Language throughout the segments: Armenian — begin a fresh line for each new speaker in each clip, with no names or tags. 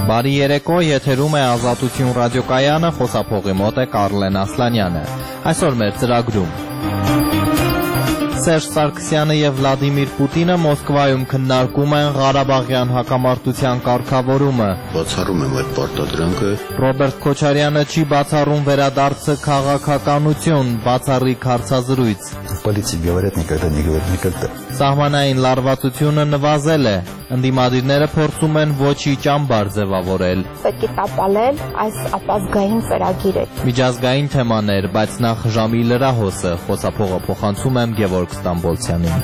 Բարի երեկո, եթերում է Ազատություն ռադիոկայանը, խոսափողի մոտ է Կարլեն Ասլանյանը։ Այսօր մեր ծրագրում Սերժ Սարգսյանը եւ Վլադիմիր Պուտինը Մոսկվայում քննարկում են Ղարաբաղյան հակամարտության կարգավորումը։
Բացառում եմ այդ պարտադրանքը։
Ռոբերտ Քոչարյանը չի բացառում վերադարձը քաղաքականություն, բացառիկ հարցազրույց։
Политики говорят никогда не говорят никогда։
Սահմանային լարվածությունը նվազել է, ընդդիմադիրները փորձում են ոչի ճամբար ձևավորել։
Պետք է տապալել այս ապազգային ծրագիրը։
Միջազգային թեմաներ, բայց նախ ժամի լրահոսը, խոսափողը փոխանցում եմ Գևորգ Ստամբոլցյանին։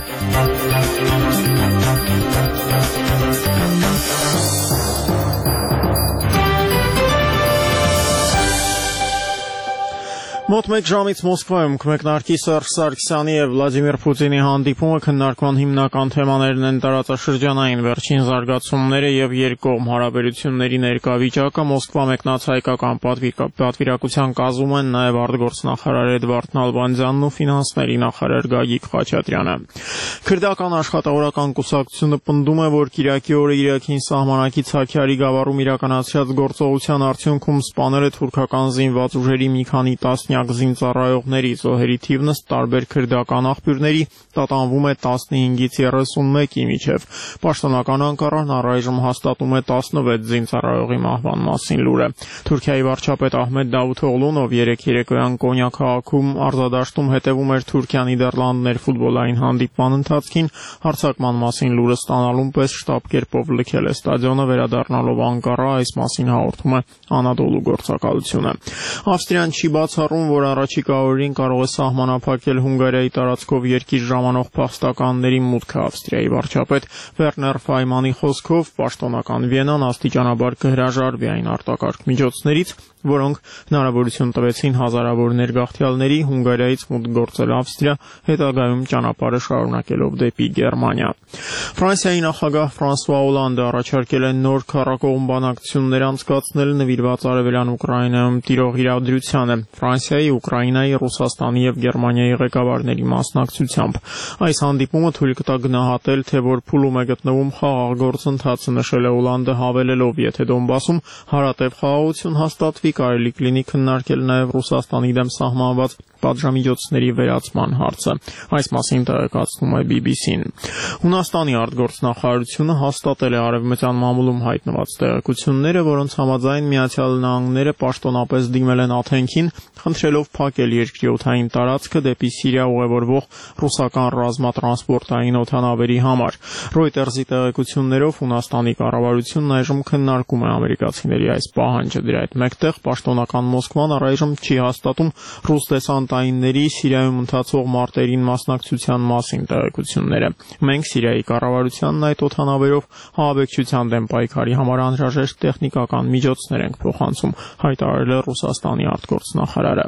Մոտ մեկ ժամից Մոսկվայում կմեկնարկի Սերժ Սարգսյանի եւ Վլադիմիր Պուտինի հանդիպումը քննարկման հիմնական թեմաներն են տարածաշրջանային վերջին զարգացումները եւ երկկողմ հարաբերությունների ներկա վիճակը։ Մոսկվա մեկնած հայկական պատվիրակության կազմում են նաեւ արտգործնախարար Էդվարդ Նալբանդյանն ու ֆինանսների նախարար Գագիկ Խաչատրյանը։ Քրդական աշխատավորական կուսակցությունը պնդում է, որ Կիրակի օրը Իրաքին սահմանակից Հաքյարի գավառում իրականացրած գործողության արդյունքում սպանել է թուրքական զինված ուժերի մի քանի տասնյակ զինծառայողների, զոհերի թիվն ըստ տարբեր քրդական աղբյուրների տատանվում է 15-ից 31-ի միջև։ Պաշտոնական Անկարան առայժմ հաստատում է 16 զինծառայողի մահվան մասին լուրը։ Թուրքիայի վարչապետ Ահմեդ Դավութօղլուն, ով երեկ երեկոյան Կոնյա քաղաքում արձադաշտում հետևում էր Թուրքիա-Նիդերլանդներ ֆուտբոլային հանդիպման ընթացքին, հարձակման մասին լուրը ստանալուն պես շտապ կերպով լքել է ստադիոնը, վերադառնալով Անկարա, այս մասին հաղորդում է Անադոլու գործակալությունը։ Ավստրիան չի բացառում, որ առաջիկա օրերին կարող է սահմանափակել Հունգարիայի տարածքով երկիր ժամանող փախստականների մուտքը։ Ավստրիայի վարչապետ Վերներ Ֆայմանի խոսքով պաշտոնական Վիենան աստիճանաբար կհրաժարվի այն արտակարգ միջոցներից, որոնք հնարավորություն տվեցին հազարավոր ներգաղթյալների Հունգարիայից մուտք գործել Ավստրիա, հետագայում ճանապարհը շարունակելով դեպի Գերմանիա։ Ֆրանսիայի նախագահ Ֆրանսուଆ Օլանդը առաջարկել է նոր քառակողմ բանակցություններ անցկացնել նվիրված արևելյան Ուկրաինայում տիրող իրադրությանը Ֆրանսիայի, Ուկրաինայի, Ռուսաստանի եւ Գերմանիայի ղեկավարների մասնակցությամբ։ Այս հանդիպումը թույլ կտա գնահատել, թե որ փուլում է գտնվում խաղաղ գործընթացը, նշել է Օլանդը, հավելելով, եթե Դոնբասում հարատև խաղաղություն հաստատվի, կարելի կլինի քննարկել նաև Ռուսաստանի դեմ սահմանված պատժամիջոցների վերացման հարցը։ Այս մասին տեղեկացնում է BBC-ն։ Հունաստանի արտգործնախարարությունը հաստատել է արևմտյան մամուլում հայտնված տեղեկությունները, որոնց համաձայն Միացյալ Նահանգները պաշտոնապես դիմել են Աթենքին, խնդրելով փակել երկրի օդային տարածքը դեպի Սիրիա ուղևորվող ռուսական ռազմատրանսպորտային օդանավերի համար։ Reuters-ի տեղեկություններով Հունաստանի կառավարությունն այժմ քննարկում է ամերիկացիների այս պահանջը։ Դրա հետ մեկտեղ պաշտոնական Մոսկվան առայժմ չի հաստատում ռուս դեսանտայինների Սիրիայում ընթացող մարտերին մասնակցության մասին տեղեկությունները։ Մենք Սիրիայի կառավարությանն այդ օդանավերով ահաբեկչության դեմ պայքարի համար անհրաժեշտ տեխնիկական միջոցներ ենք փոխանցում, հայտարարել է Ռուսաստանի արտգործնախարարը։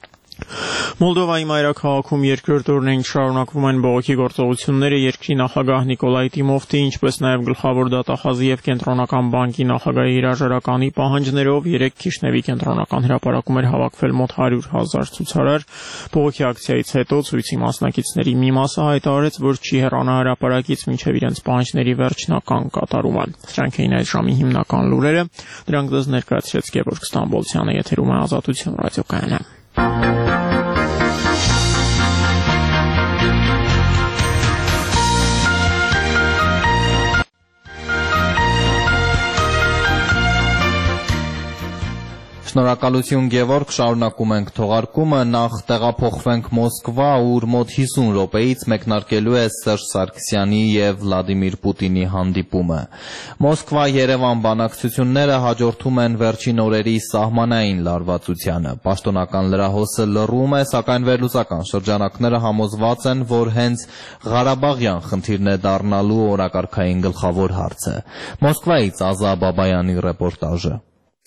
Մոլդովայի մայրաքաղաքում երկրորդ օրն էին շարունակվում են բողոքի գործողությունները։ Երկրի նախագահ Նիկոլայ Տիմովտի, ինչպես նաև գլխավոր դատախազի եւ կենտրոնական բանկի նախագահի հրաժարականի պահանջներով երեք Քիշնևի կենտրոնական հրապարակում էր հավաքվել մոտ 100,000 ցուցարար։ Բողոքի ակցիայից հետո ցույցի մասնակիցների մի մասը հայտարարեց, որ չի հեռանա հրապարակից մինչև իրենց պահանջների վերջնական կատարումը։ Սրանք էին այս ժամի հիմնական լուրերը։ Դրանք դες ներկայացրեց Գևորգ Ստամբոլցյանը, եթերում է Ազատություն ռադիոկայանը։
Շնորհակալություն Գևորգ, շարունակում ենք թողարկումը, նախ տեղափոխվենք Մոսկվա, ուր մոտ 50 րոպեից մեկնարկելու է Սերժ Սարգսյանի եւ Վլադիմիր Պուտինի հանդիպումը։ Մոսկվա-Երևան բանակցությունները հաջորդում են վերջին օրերի սահմանային լարվածությանը։ Պաշտոնական լրահոսը լռում է, սակայն վերլուծական շրջանակները համոզված են, որ հենց Ղարաբաղյան խնդիրն է դառնալու օրակարգային գլխավոր հարցը։ Մոսկվայից Ազա Բաբայանի ռեպորտաժը։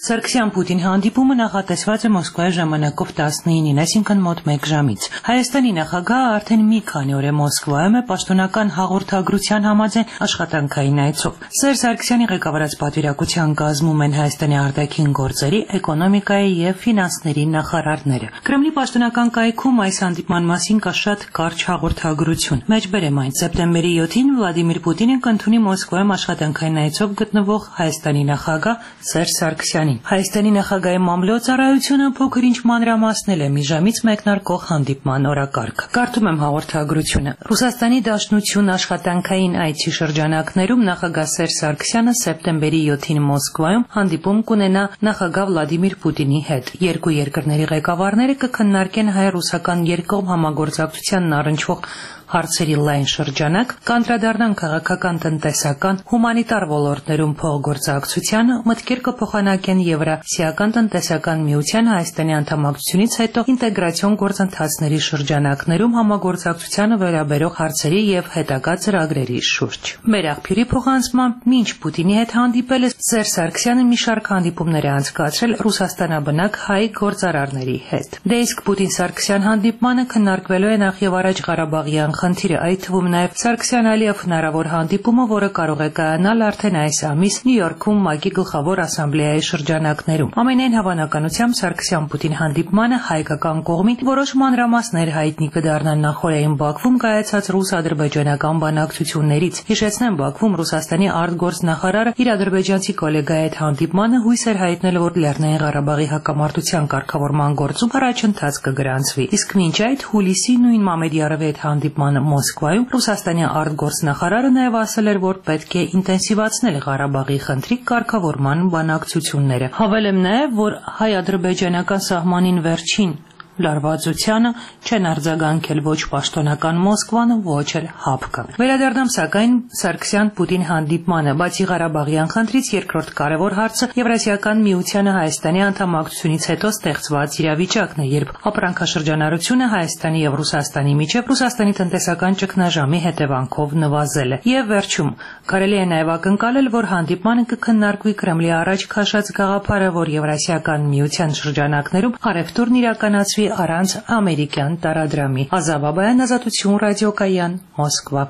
Սարգսյան-Պուտին հանդիպումը նախատեսված է Մոսկվայի ժամանակով 19-ին, այսինքն մոտ 1 ժամից։ Հայաստանի նախագահը արդեն մի քանի օր է Մոսկվայում է պաշտոնական հաղորդագրության համաձայն աշխատանքային այցով։ Սերժ Սարգսյանի ղեկավարած պատվիրակության կազմում են Հայաստանի արտաքին գործերի, էկոնոմիկայի եւ ֆինանսների նախարարները։ Կրեմլի պաշտոնական կայքում այս հանդիպման մասին կա շատ կարճ հաղորդագրություն։ Մեջբերեմ այն սեպտեմբերի 7-ին Վլադիմիր Պուտինը կընդունի Մոսկվայում աշխատանքային այցով գտնվող Հայաստանի նախագահ Սերժ Սարգսյանին։ Հայաստանի նախագահի մամլոյցարայությունը փոքր-ինչ մանրամասնել է մի ժամից մեկնարկող հանդիպման օրակարգը։ Կարդում եմ հաղորդագրությունը։ Ռուսաստանի Դաշնություն աշխատանքային այցի շրջանակներում նախագահ Սերժ Սարգսյանը սեպտեմբերի 7-ին Մոսկվայում հանդիպում կունենա նախագահ Վլադիմիր Պուտինի հետ։ Երկու երկրների ղեկավարները կքննարկեն հայ-ռուսական երկկողմ համագործակցությանն առնչվող հարցերի լայն շրջանակ, կանդրադառնան քաղաքական, տնտեսական, հումանիտար ոլորտներում փոխգործակցությանը, մտքեր կփոխանակեն Եվրասիական տնտեսական միության Հայաստանի անդամակցությունից հետո ինտեգրացիոն գործընթացների շրջանակներում համագործակցությանը վերաբերող հարցերի եւ հետագա ծրագրերի շուրջ։ Մեր աղբյուրի փոխանցմամբ մինչ Պուտինի հետ հանդիպելը Սերժ Սարգսյանը մի շարք հանդիպումներ է անցկացրել Ռուսաստանաբնակ հայ գործարարների հետ։ Դե իսկ Պուտին-Սարգսյան հանդիպմանը քննարկվելու է նախ եւ առաջ Ղարաբաղյան խնդիրը, այդ թվում նաև Սարգսյան-Ալիև հնարավոր հանդիպումը, որը կարող է կայանալ արդեն այս ամիս Նյու Յորքում ՄԱԿ-ի գլխավոր ասամբլեայի շրջանակներում։ Ամենայն հավանականությամբ Սարգսյան-Պուտին հանդիպմանը հայկական կողմին որոշ մանրամասներ հայտնի կդառնան նախորդային Բաքվում կայացած ռուս-ադրբեջանական բանակցություններից։ Հիշեցնեմ, Բաքվում Ռուսաստանի արտգործնախարարը իր ադրբեջանցի գոլեգայի հետ հանդիպմանը հույս էր հայտնել, որ Լեռնային Ղարաբաղի հակամարտության կարգավորման գործում առաջընթաց կգրանցվի։ Իսկ մինչ այդ հուլիսի նույն Մամեդյարովի հետ հանդիպման Մոսկվայում Ռուսաստանի արտգործնախարարը նաև ասել էր, որ պետք է ինտենսիվացնել Ղարաբաղի խնդրի կարգավորման բանակցությունները։ Հավելեմ նաև, որ հայ-ադրբեջանական սահմանին վերջին լարվածությանը չեն արձագանքել ոչ պաշտոնական Մոսկվան, ոչ էլ ՀԱՊԿ-ը։ Վերադառնամ սակայն Սարգսյան-Պուտին հանդիպմանը, բացի Ղարաբաղյան խնդրից երկրորդ կարևոր հարցը Եվրասիական միությանը Հայաստանի անդամակցությունից հետո ստեղծված իրավիճակն է, երբ ապրանքաշրջանառությունը Հայաստանի եւ Ռուսաստանի միջև Ռուսաստանի տնտեսական ճգնաժամի հետևանքով նվազել է։ Եվ վերջում կարելի է նաև ակնկալել, որ հանդիպմանը կքննարկվի Կրեմլի առաջ քաշած գաղափարը, որ Եվրասիական միության շրջանակներում առևտուրն իրականացվի առանց ամերիկյան տարադրամի։ Ազավ Աբայան, Ազատություն, ռադիոկայան, Մոսկվա։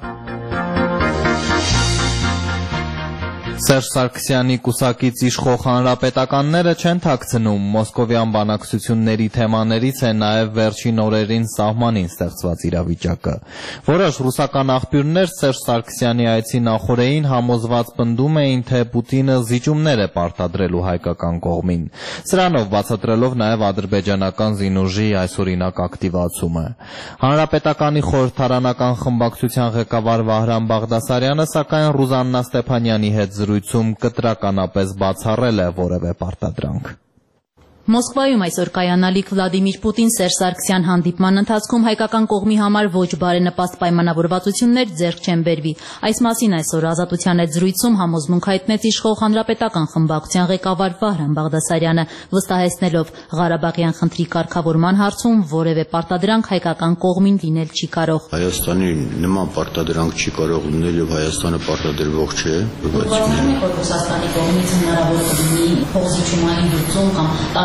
Սերժ Սարգսյանի կուսակից իշխող հանրապետականները չեն թաքցնում մոսկովյան բանակցությունների թեմաներից է նաև վերջին օրերին սահմանին ստեղծված իրավիճակը։ Որոշ ռուսական աղբյուրներ Սերժ Սարգսյանի այցի նախօրեին համոզված պնդում էին, թե Պուտինը զիջումներ է պարտադրելու հայկական կողմին, սրանով բացատրելով նաև ադրբեջանական զինուժի այսօրինակ ակտիվացումը։ Հանրապետականի խորհրդարանական խմբակցության ղեկավար Վահրամ Բաղդասարյանը սակայն Ռուզաննա Ստեփանյանի հետ զրույցում կտրականապես բացառել է որևէ պարտադրանք։
Մոսկվայում այսօր կայանալիք Վլադիմիր Պուտին-Սերժ Սարգսյան հանդիպման ընթացքում հայկական կողմի համար ոչ բարենպաստ պայմանավորվածություններ ձեռք չեն բերվի։ Այս մասին այսօր Ազատության հետ զրույցում համոզմունք հայտնեց իշխող հանրապետական խմբակցության ղեկավար Վահրամ Բաղդասարյանը, վստահեցնելով Ղարաբաղյան խնդրի կարգավորման հարցում որևէ պարտադրանք հայկական կողմին լինել չի կարող։
Հայաստանի նման պարտադրանք չի կարող լինել եւ Հայաստանը պարտադրվող չէ։
Ռուսաստանի կողմից հնարավոր կլինի փոխզիջումային լուծում կամ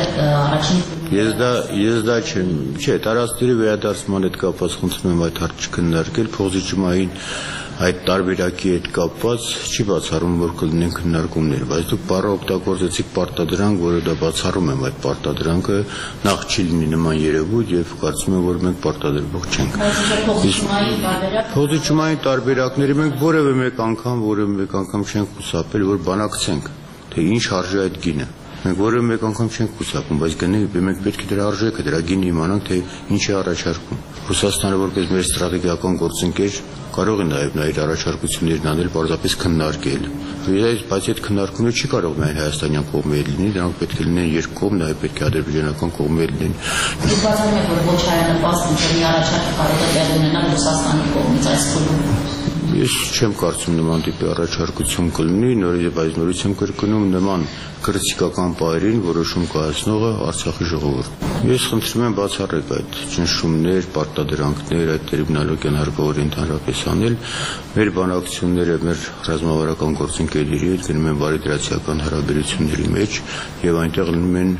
Ես դա չեմ, չէ, տարածքների վերադարձման հետ կապված խնդրում եմ այդ հարցը քննարկել, փոխզիջումային այդ տարբերակի հետ կապված չի բացառում, որ կլինեն քննարկումներ, բայց դուք բառը օգտագործեցիք պարտադրանք, որը դա բացառում եմ այդ պարտադրանքը, նախ չի լինի նման երևույթ եւ կարծում եմ, որ մենք պարտադրվող չենք։ Փոխզիջումային տարբերակների մենք որևէ մեկ անգամ չենք խուսափել, որ բանակցենք, թե ինչ արժե այդ գինը։ Մենք որևէ մեկ անգամ չենք խուսափում, բայց մենք պետք է դրա արժեքը, դրա գինը իմանանք, թե ինչ է առաջարկում։ Ռուսաստանը որպես մեր ստրատեգիական գործընկեր կարող է նաև իր առաջարկություններն անել, պարզապես քննարկել։ Բայց այդ քննարկումները չի կարող միայն հայաստանյան կողմի հետ լինի, դրանք պետք է լինեն երկկողմ, նաև պետք է ադրբեջանական կողմի հետ լինեն։
Դուք բացառում եք, որ ոչ հայանպաստ մի առաջարկ կարող է տեղի ունենալ Ռուսաստանի կողմից այս փուլում։
Ես չեմ կարծում նման տիպի առաջարկություն կլինի, բայց նորից եմ կրկնում նման քրտիկական պայրին որոշում կայացնողը Արցախի ժողովուրդն։ Ես խնդրում եմ բացառեք այդ ճնշումներ, պարտադրանքներ, այդ տերմինոլոգիան հարկավոր ընդհանրապես անել։ Մեր բանակցությունները մեր ռազմավարական գործընկերների հետ գնում են բարիդրացիական հարաբերությունների մեջ եւ այնտեղ լինում են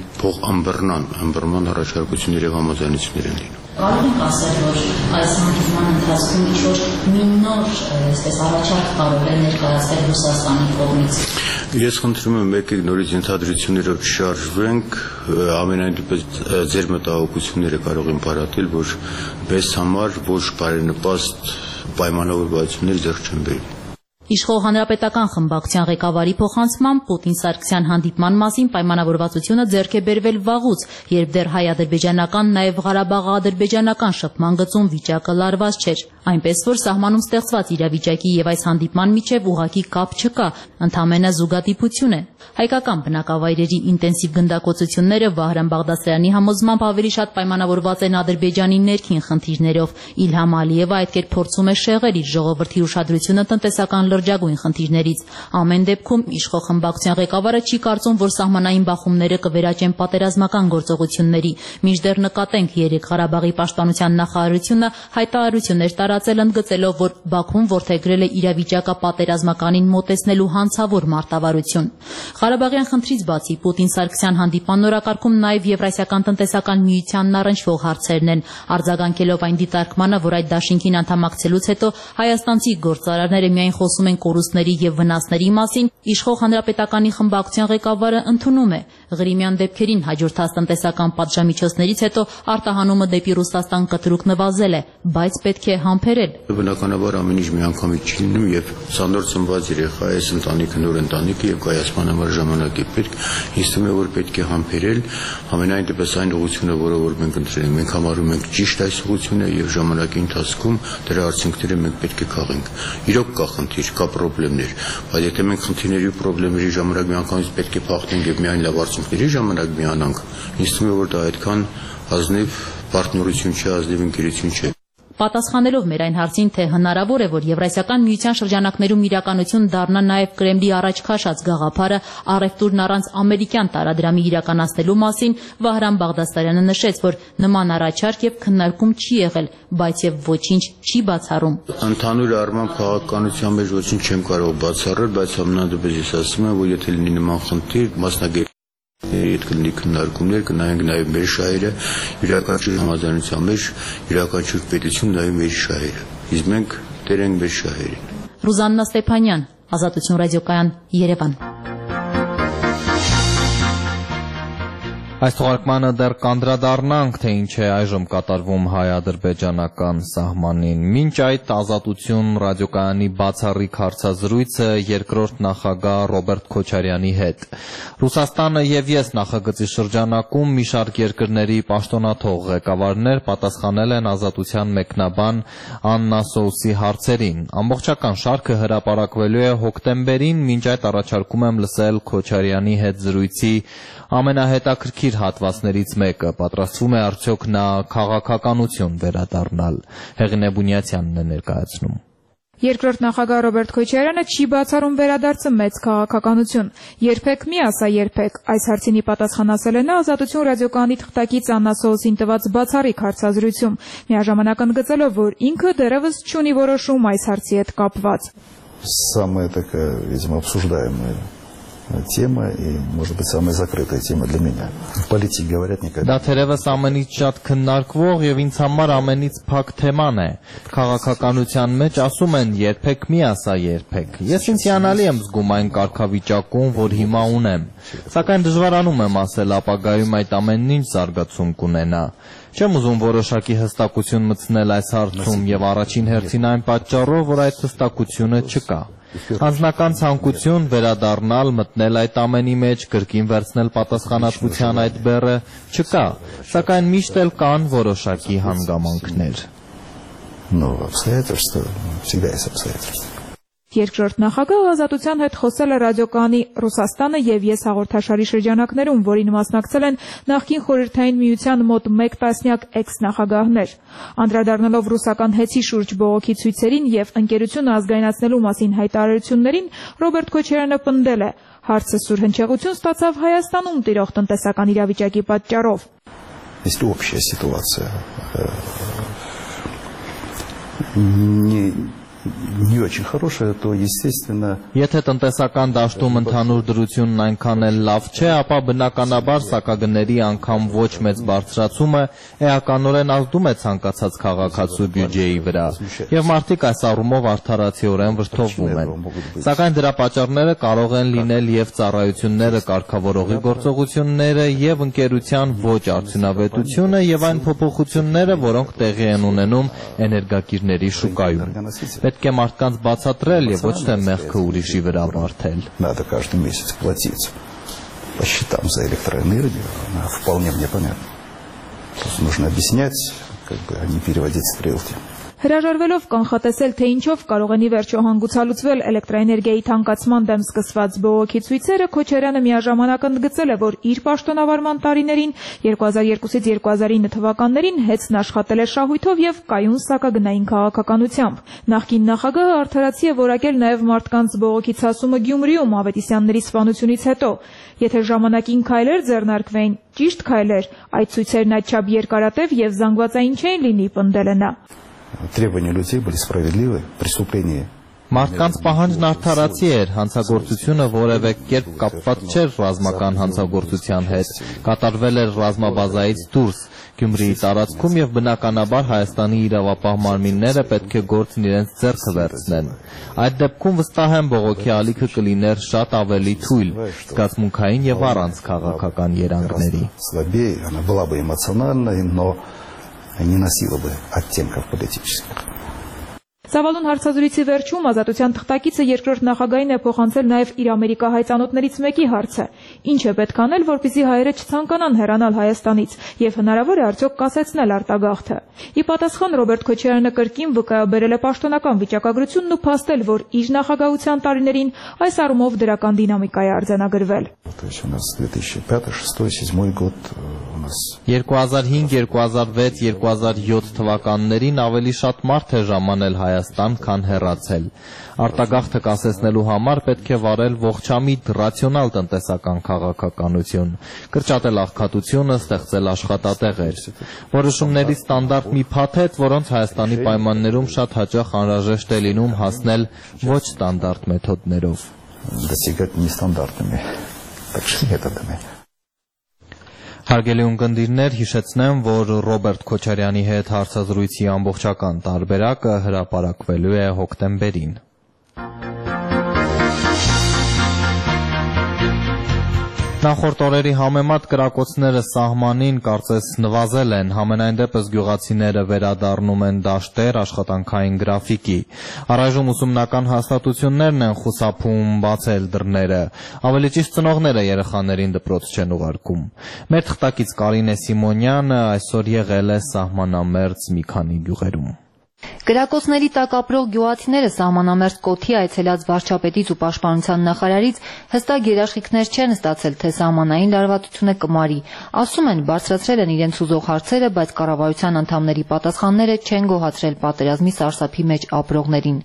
ըմբռնման առաջարկություններ եւ համաձայնություններ են լինում։
Կարող ենք ասել, որ այս հանդիպման ընթացքում ինչ-որ մի նոր առաջարկ կարող է ներկայացվել Ռուսաստանի կողմից։
Ես խնդրում եմ եկեք նորից ենթադրություններով չշարժվենք, ամենայն դեպս ձեր մտահոգությունները կարող են բարատել, որ մեզ համար ոչ բարենպաստ պայմանավորվածություններ ձեռք չեն բերվի։
Իշխող հանրապետական խմբակցության ղեկավարի փոխանցմամբ Պուտին-Սարգսյան հանդիպման մասին պայմանավորվածությունը ձեռք է բերվել վաղուց, երբ դեռ հայ-ադրբեջանական, նաև Ղարաբաղ-ադրբեջանական շփման գծում վիճակը լարված չէր։ Այնպես որ սահմանում ստեղծված իրավիճակի եւ այս հանդիպման միջև ուղղակի կապ չկա, ընդամենը զուգադիպություն է։ Հայկական բնակավայրերի ինտենսիվ գնդակոծությունները Վահրամ Բաղդասարյանի համոզմամբ ավելի շատ պայմանավորված են Ադրբեջանի ներքին խնդիրներով։ Իլհամ Ալիևը այդ կերպ փորձում է շեղել իր ժողովրդի ուշադրությունը տնտեսական լրջագույն խնդիրներից։ Ամեն դեպքում իշխող խմբակցության ղեկավարը չի կարծում, որ սահմանային բախումները կվերաճեն պատերազմական գործողությունների։ Մինչդեռ նկատենք երեք Ղարաբաղի պաշտպանության նախարարությունը հայտարարություններ տարածել ընդգծելով, որ Բաքուն որդեգրել է իրավիճակը պատերազմականին մոտեցնելու հանցավոր մարտավարություն։ Ղարաբաղյան խնդրից բացի Պուտին-Սարգսյան հանդիպման օրակարգում նաև Եվրասիական տնտեսական միությանն առնչվող հարցերն են։ Արձագանքելով այն դիտարկմանը, որ այդ դաշինքին անդամակցելուց հետո հայաստանցի գործարարները միայն խոսում են կորուստների եւ վնասների մասին, իշխող հանրապետականի խմբակցության ղեկավարը ընդունում է Ղրիմյան դեպքերին հաջորդած տնտեսական պատժամիջոցներից հետո արտահանումը դեպի Ռուսաստան կտրուկ նվազել է, բայց պետք է համբերել։
Բնականաբար ամեն ինչ միանգամից չի լինում եւ ցանոթ ծնված երեխա է, ընտանիքը նոր ընտանիք է եւ կայացման համար ժամանակ է պետք։ Ինձ թվում է, որ պետք է համբերել ամենայն դեպս այն ուղղությունը, որը մենք ընտրել ենք։ Մենք համարում ենք ճիշտ այս ուղղությունը եւ ժամանակի ընթացքում դրա արդյունքները մենք պետք է քաղենք։ Իրոք կա խնդիր, կա խնդիրներ, բայց եթե մենք խնդիրների ու խնդիրների ժամանակ միանգամից պետք է փախնենք եւ միայն լավ արդյունքների ժամանակ միանանք, ինձ թվում է, որ դա այդքան ազնիվ պարտներություն չէ, ազնիվ ընկերություն չէ։
Պատասխանելով մեր այն հարցին, թե հնարավոր է, որ Եվրասիական միության շրջանակներում իրականություն դառնա նաև Կրեմլի առաջ քաշած գաղափարը առևտուրն առանց ամերիկյան տարադրամի իրականացնելու մասին, Վահրամ Բաղդասարյանը նշեց, որ նման առաջարկ եւ քննարկում չի եղել, բայց եւ ոչինչ չի բացառում։
Ընդհանուր առմամբ քաղաքականության մեջ ոչինչ չեմ կարող բացառել, բայց ամենադեպս ես ասում եմ, որ եթե լինի նման խնդիր, մասնագետ Այդ կլինի քննարկումներ, կնայենք նաև մեր շահերը, յուրաքանչյուր համաձայնության մեջ յուրաքանչյուր պետություն նայում մեր շահերը։ Իսկ մենք տեր ենք մեր շահերին։
Ռուզաննա Ստեփանյան, Ազատություն ռադիոկայան, Երևան։
Այս թողարկմանը դեռ կանդրադառնանք, թե ինչ է այժմ կատարվում հայ-ադրբեջանական սահմանին։ Մինչ այդ Ազատություն ռադիոկայանի բացառիկ հարցազրույցը երկրորդ նախագահ Ռոբերտ Քոչարյանի հետ։ Ռուսաստանը եւ ես նախագծի շրջանակում մի շարք երկրների պաշտոնաթող ղեկավարներ պատասխանել են Ազատության մեկնաբան Աննա Սոուսի հարցերին։ Ամբողջական շարքը հրապարակվելու է հոկտեմբերին, մինչ այդ առաջարկում եմ լսել Քոչարյանի հետ զրույցի ամենահետաքրքիր հատվածներից մեկը, պատրաստվում է արդյոք նա քաղաքականություն վերադառնալ։ Հեղինե Բունյացյանն է ներկայացնում։
Երկրորդ նախագահ Ռոբերտ Քոչարյանը չի բացառում վերադարձը մեծ քաղաքականություն։ Երբեք մի ասա երբեք։ Այս հարցին ի պատասխան ասել է նա Ազատություն ռադիոկայանի թղթակից Աննա Սոուսին տված բացառիկ հարցազրույցում, միաժամանակ ընդգծելով, որ ինքը դեռևս չունի որոշում այս հարցի հետ կապված։
Самая такая, видимо, обсуждаемая тема и, может быть, самая закрытая тема для меня. В политике говорят никогда.
Դա թերևս ամենից շատ քննարկվող եւ ինձ համար ամենից փակ թեման է։ Քաղաքականության մեջ ասում են երբեք մի ասա երբեք։ Ես ինձ հիանալի եմ զգում այն կարգավիճակում, որ հիմա ունեմ։ Սակայն դժվարանում եմ ասել ապագայում այդ ամենն ինչ զարգացում կունենա։ Չեմ ուզում որոշակի հստակություն մտցնել այս հարցում եւ առաջին հերթին այն պատճառով, որ այդ հստակությունը չկա։ Անձնական ցանկություն վերադառնալ, մտնել այդ ամենի մեջ, կրկին վերցնել պատասխանատվության այդ բեռը չկա, սակայն միշտ էլ կան որոշակի հանգամանքներ։
Но обстоятельства, всегда есть обстоятельства.
Երկրորդ նախագահը ազատության հետ խոսել է ռադիոկայանի «Ռուսաստանը եւ ես» հաղորդաշարի շրջանակներում, որին մասնակցել են նախկին Խորհրդային Միության մոտ 1 տասնյակ էքս-նախագահներ։ Անդրադառնալով ռուսական հեծի շուրջ բողոքի ցույցերին եւ ընկերությունը ազգայնացնելու մասին հայտարարություններին, Ռոբերտ Քոչարյանը պնդել է. հարցը սուր հնչեղություն стացավ Հայաստանում տիրող տնտեսական իրավիճակի պատճառով։
Если общая ситуация не очень хорошая, то, естественно...
Եթե տնտեսական դաշտում ընդհանուր դրությունն այնքան էլ լավ չէ, ապա բնականաբար սակագների անգամ ոչ մեծ բարձրացումը էականորեն ազդում է ցանկացած քաղաքացու բյուջեի վրա, եւ մարդիկ այս առումով արդարացիորեն վրդովվում են։ Սակայն դրա պատճառները կարող են լինել եւ ծառայությունները կարգավորողի գործողությունները եւ ընկերության ոչ արդյունավետությունը եւ այն փոփոխությունները, որոնք տեղի են ունենում էներգակիրների շուկայում։ Պետք է մարդկանց բացատրել եւ ոչ թե մեղքը ուրիշի вրա բարթել։
Надо каждый месяц платить по счетам за электроэнергию, она вполне мне понятна. Нужно объяснять, как бы, а не переводить стрелки.
Հրաժարվելով կանխատեսել, թե ինչով կարող են ի վերջո հանգուցալուծվել էլեկտրաէներգիայի թանկացման դեմ սկսված բողոքի ցույցերը, Քոչարյանը միաժամանակ ընդգծել է, որ իր պաշտոնավարման տարիներին 2002-ից 2009 թվականներին հեծն աշխատել է շահույթով եւ կայուն սակագնային քաղաքականությամբ։ Նախկին նախագահը արդարացի է որակել նաեւ մարդկանց բողոքի ցասումը Գյումրիում Ավետիսյանների սպանությունից հետո։ Եթե ժամանակին քայլեր ձեռնարկվեին, ճիշտ քայլեր, այդ ցույցերն այդչափ երկարատև եւ զանգվածային չէին լինի, պնդել է նա։
Требования людей были справедливы, преступления.
Մարդկանց պահանջն արդարացի էր, հանցագործությունը որևէ կերպ կապված չէր ռազմական հանցագործության հետ, կատարվել էր ռազմաբազայից դուրս Գյումրիի տարածքում եւ բնականաբար Հայաստանի իրավապահ մարմինները պետք է գործն իրենց ձեռքը վերցնեն։ Այդ դեպքում վստահ եմ բողոքի ալիքը կլիներ շատ ավելի թույլ, զգացմունքային եւ առանց քաղաքական երանգների։
Слабее, она была бы эмоциональной, но не носила бы оттенков политических.
Ծավալուն հարցազրույցի վերջում ազատության թղթակիցը երկրորդ նախագահին է փոխանցել նաև իր ամերիկահայ ծանոթներից մեկի հարցը. ինչ է պետք անել, որպեսզի հայերը չցանկանան հեռանալ Հայաստանից եւ հնարավոր է արդյոք կասեցնել արտագաղթը։ Ի պատասխան Ռոբերտ Քոչարյանը կրկին վկայաբերել է պաշտոնական վիճակագրությունն ու փաստել, որ իր նախագահության տարիներին այս առումով դրական դինամիկա է արձանագրվել։
То есть у нас 2005, 2006, 2007 год у нас
2005, 2006, 2007 թվականներին ավելի շատ մարդ է ժամանել Հայաստան, քան հեռացել։ Արտագաղթը կասեցնելու համար պետք է վարել ողջամիտ ռացիոնալ տնտեսական քաղաքականություն, կրճատել աղքատությունը, ստեղծել աշխատատեղեր։ Որոշումների ստանդարտ մի փաթեթ, որոնց Հայաստանի պայմաններում շատ հաճախ անհրաժեշտ է լինում հասնել ոչ ստանդարտ մեթոդներով։
достигать нестандартными методами.
Հարգելի ունկնդիրներ, հիշեցնեմ, որ Ռոբերտ Քոչարյանի հետ հարցազրույցի ամբողջական տարբերակը հրապարակվելու է հոկտեմբերին։ Նախորդ օրերի համեմատ կրակոցները սահմանին կարծես նվազել են, համենայն դեպս գյուղացիները վերադառնում են դաշտեր աշխատանքային գրաֆիկի։ Առայժմ ուսումնական հաստատություններն են խուսափում բացել դռները, ավելի ճիշտ ծնողները երեխաներին դպրոց չեն ուղարկում։ Մեր թղթակից Կարինե Սիմոնյանը այսօր եղել է սահմանամերձ մի քանի գյուղերում։
Կրակոցների տակ ապրող գյուղացիները սահմանամերձ կոթի այցելած վարչապետից ու պաշտպանության նախարարից հստակ երաշխիքներ չեն ստացել, թե սահմանային լարվածությունը կմարի։ Ասում են, բարձրացրել են իրենց ուզող հարցերը, բայց կառավարության անդամների պատասխանները չեն գոհացրել պատերազմի սարսափի մեջ ապրողներին։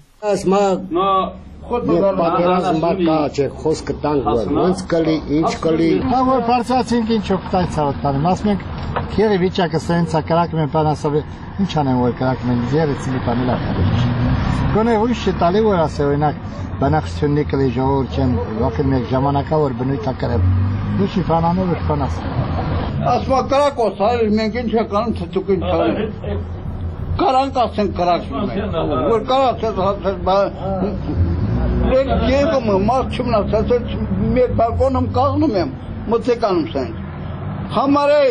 Պատերազմը կա, չէ, խոսքը տանք որ ոնց կլի, ինչ կլի։
Հա որ բարձրացինք ինչ օգտայց ցավտանում։ Ասում ենք, քերի վիճակը սենց է կրակում են բանասով, ինչ անեն որ կրակում են, երեցի բանելա։ Գոնե ուրիշ չտալի որ ասե օրինակ բանակցություննի կլի ժողովուրդ չեն, ողջ մեկ ժամանակավոր բնույթ ակրեմ։ Ինչի բանանով է բանաս։
Ասма կրակոց, այլ մենք ինչ ենք անում, ցտուկ ինչ անում։ Կարանք ասեն կրակում են։ Որ կարացած Եվը մարդ չմնացած մեր բալկոնում կաղնում եմ, մտեկանում սենց։ Համար է,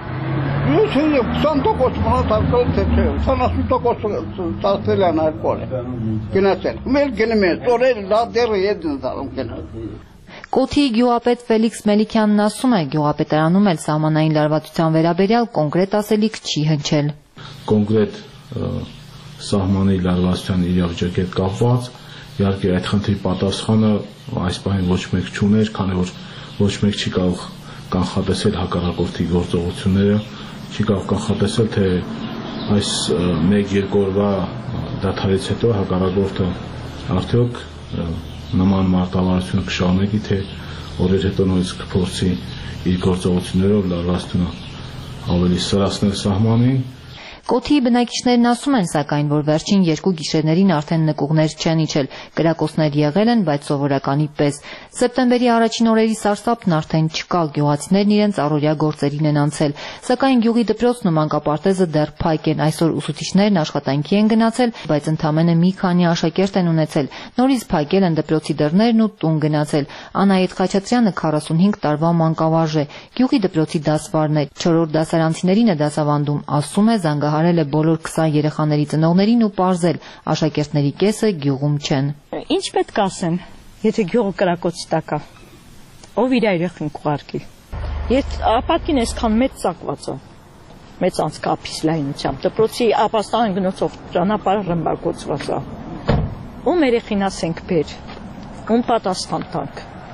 20% մնացածել թե չէ, 70% ծացել են այդ կոլը, գնացել։ Մեր գնում են, ծորել լադերը եդն զարում գնալ։
Կոթիի գյուղապետ Ֆելիքս Մելիքյանն ասում է, գյուղապետարանում էլ սահմանային լարվածության վերաբերյալ կոնկրետ ասելիք չի հնչել։
Կոնկրետ սահմանի լարվածության իրավիճակի հետ կապված Իհարկե այդ խնդրի պատասխանը այս բանը ոչ մեկ չուներ, քանի որ ոչ մեկ չի կարող կանխատեսել հակառակորդի գործողությունները, չի կարող կանխատեսել, թե այս 1-2 օրվա դադարից հետո հակառակորդը արդյոք նման մարտավարություն կշարունակի, թե օրեր հետո նույնիսկ կփորձի իր գործողություններով լարվածությունը ավելի սրացնել սահմանին։
Կոթիի բնակիչներն ասում են, սակայն, որ վերջին 2 գիշերներին արդեն նկուղներ չեն իջել, կրակոցներ եղել են, բայց սովորականի պես։ Սեպտեմբերի առաջին օրերի սարսափն արդեն չկա, գյուղացիներն իրենց առօրյա գործերին են անցել, սակայն գյուղի դպրոցն ու մանկապարտեզը դեռ փայկ են, այսօր ուսուցիչներն աշխատանքի են գնացել, բայց ընդամենը մի քանի աշակերտ են ունեցել, նորից փակել են դպրոցի դռներն ու տուն գնացել։ Անահիտ Խաչատրյանը 45 տարվա մանկավարժ է, գյուղի դպրոցի դասվարն է, 4-րդ դասարանցիներին է դասավանդում, ասում է զանգահարել է բոլոր 20 երեխաների ծնողներին ու պարզել, աշակերտների կեսը գյուղում չեն։
Ինչ պետք է ասեմ, եթե գյուղը կրակոցի տակ է, ով իր երեխին կուղարկի։ Եթե ապատկին այսքան մեծ ծակված է, մեծ անցքափից լայնությամբ, դպրոցի ապաստան գնոցով ճանապարհը ռմբակոծված է։ Ում երեխին ասենք բեր, ում պատասխան տանք։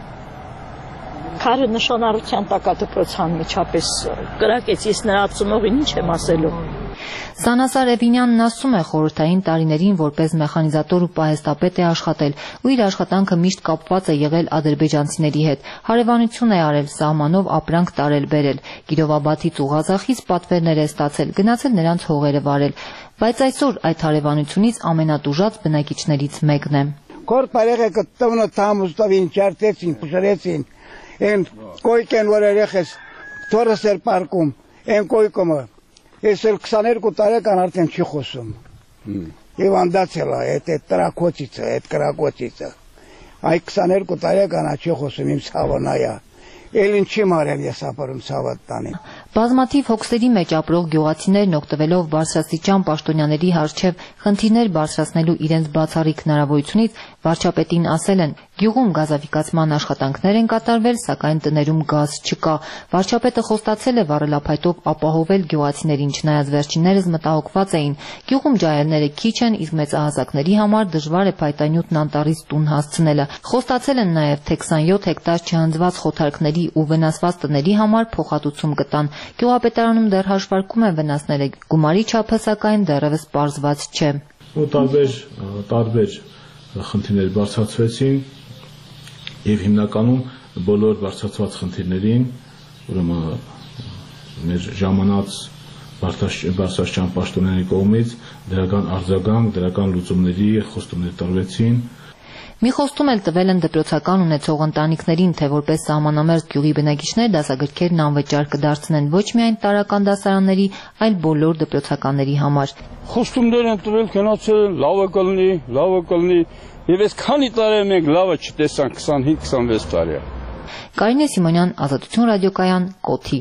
Քարը նշանառության տակ է դպրոցի անմիջապես կրակեց, ես նրա ծնողին ինչ եմ ասելու։
Սանասար Էվինյանն ասում է, խորհրդային տարիներին որպես մեխանիզատոր ու պահեստապետ է աշխատել ու իր աշխատանքը միշտ կապված է եղել ադրբեջանցիների հետ, հարևանություն է արել, սահմանով ապրանք տարել-բերել, Կիրովաբադից ու Ղազախից պատվերներ է ստացել, գնացել նրանց հողերը վարել, բայց այսօր այդ հարևանությունից ամենատուժած բնակիչներից մեկն է։
Քորդ բարեղը կտավնը թամուստավին չարտեցին, փշրեցին, են կոյկեն որ երեխես թորս էր պարկում, են կոյկումը Ես էլ 22 տարեկան արդեն չի խոսում։ Եվ անդացել է այդ տրակոցիցը, այդ կրակոցիցը։ Այ 22 տարեկան չի խոսում իմ ցավն այա։ Էլ ինչի մարել ես ապրում ցավը տանի։
Բազմաթիվ հոգսերի մեջ ապրող գյուղացիներն օգտվելով բարձրաստիճան պաշտոնյաների հարչև խնդիրներ բարձրացնելու իրենց բացառիկ հնարավորությունից վարչապետին ասել են, գյուղում գազավիկացման աշխատանքներ են կատարվել, սակայն տներում գազ չկա։ Վարչապետը խոստացել է վառելափայտով ապահովել գյուղացիներին, չնայած վերջիններս մտահոգված էին։ Գյուղում ջահելները քիչ են, իսկ մեծահասակների համար դժվար է փայտանյութն անտառից տուն հասցնելը։ Խոստացել են նաև, թե 27 հեկտար չհանձված խոթարքների ու վնասված տների համար փոխհատուցում կտան։ Գյուղապետարանում դեռ հաշվարկում են վնասները, գումարի չափը սակայն դեռևս պարզված չէ։
Տարբեր խնդիրներ բարձրացվեցին եւ հիմնականում բոլոր բարձրացված խնդիրներին, ուրեմն մեր ժամանած բարձրաստիճան պաշտոնյաների կողմից դրական արձագանք, դրական լուծումների խոստումներ տրվեցին։
Մի խոստում էլ տվել են դպրոցական ունեցող ընտանիքներին, թե որպես սահմանամերձ գյուղի բնակիչներ դասագրքերն անվճար կդարձնեն ոչ միայն տարրական դասարանների, այլ բոլոր դպրոցականների համար։
Խոստումներ են տվել, գնացել, լավը կլինի, եւ այս քանի տարի մենք լավը չտեսանք, 25-26 տարի։
Կարինե Սիմոնյան, Ազատություն ռադիոկայան, Կոթի։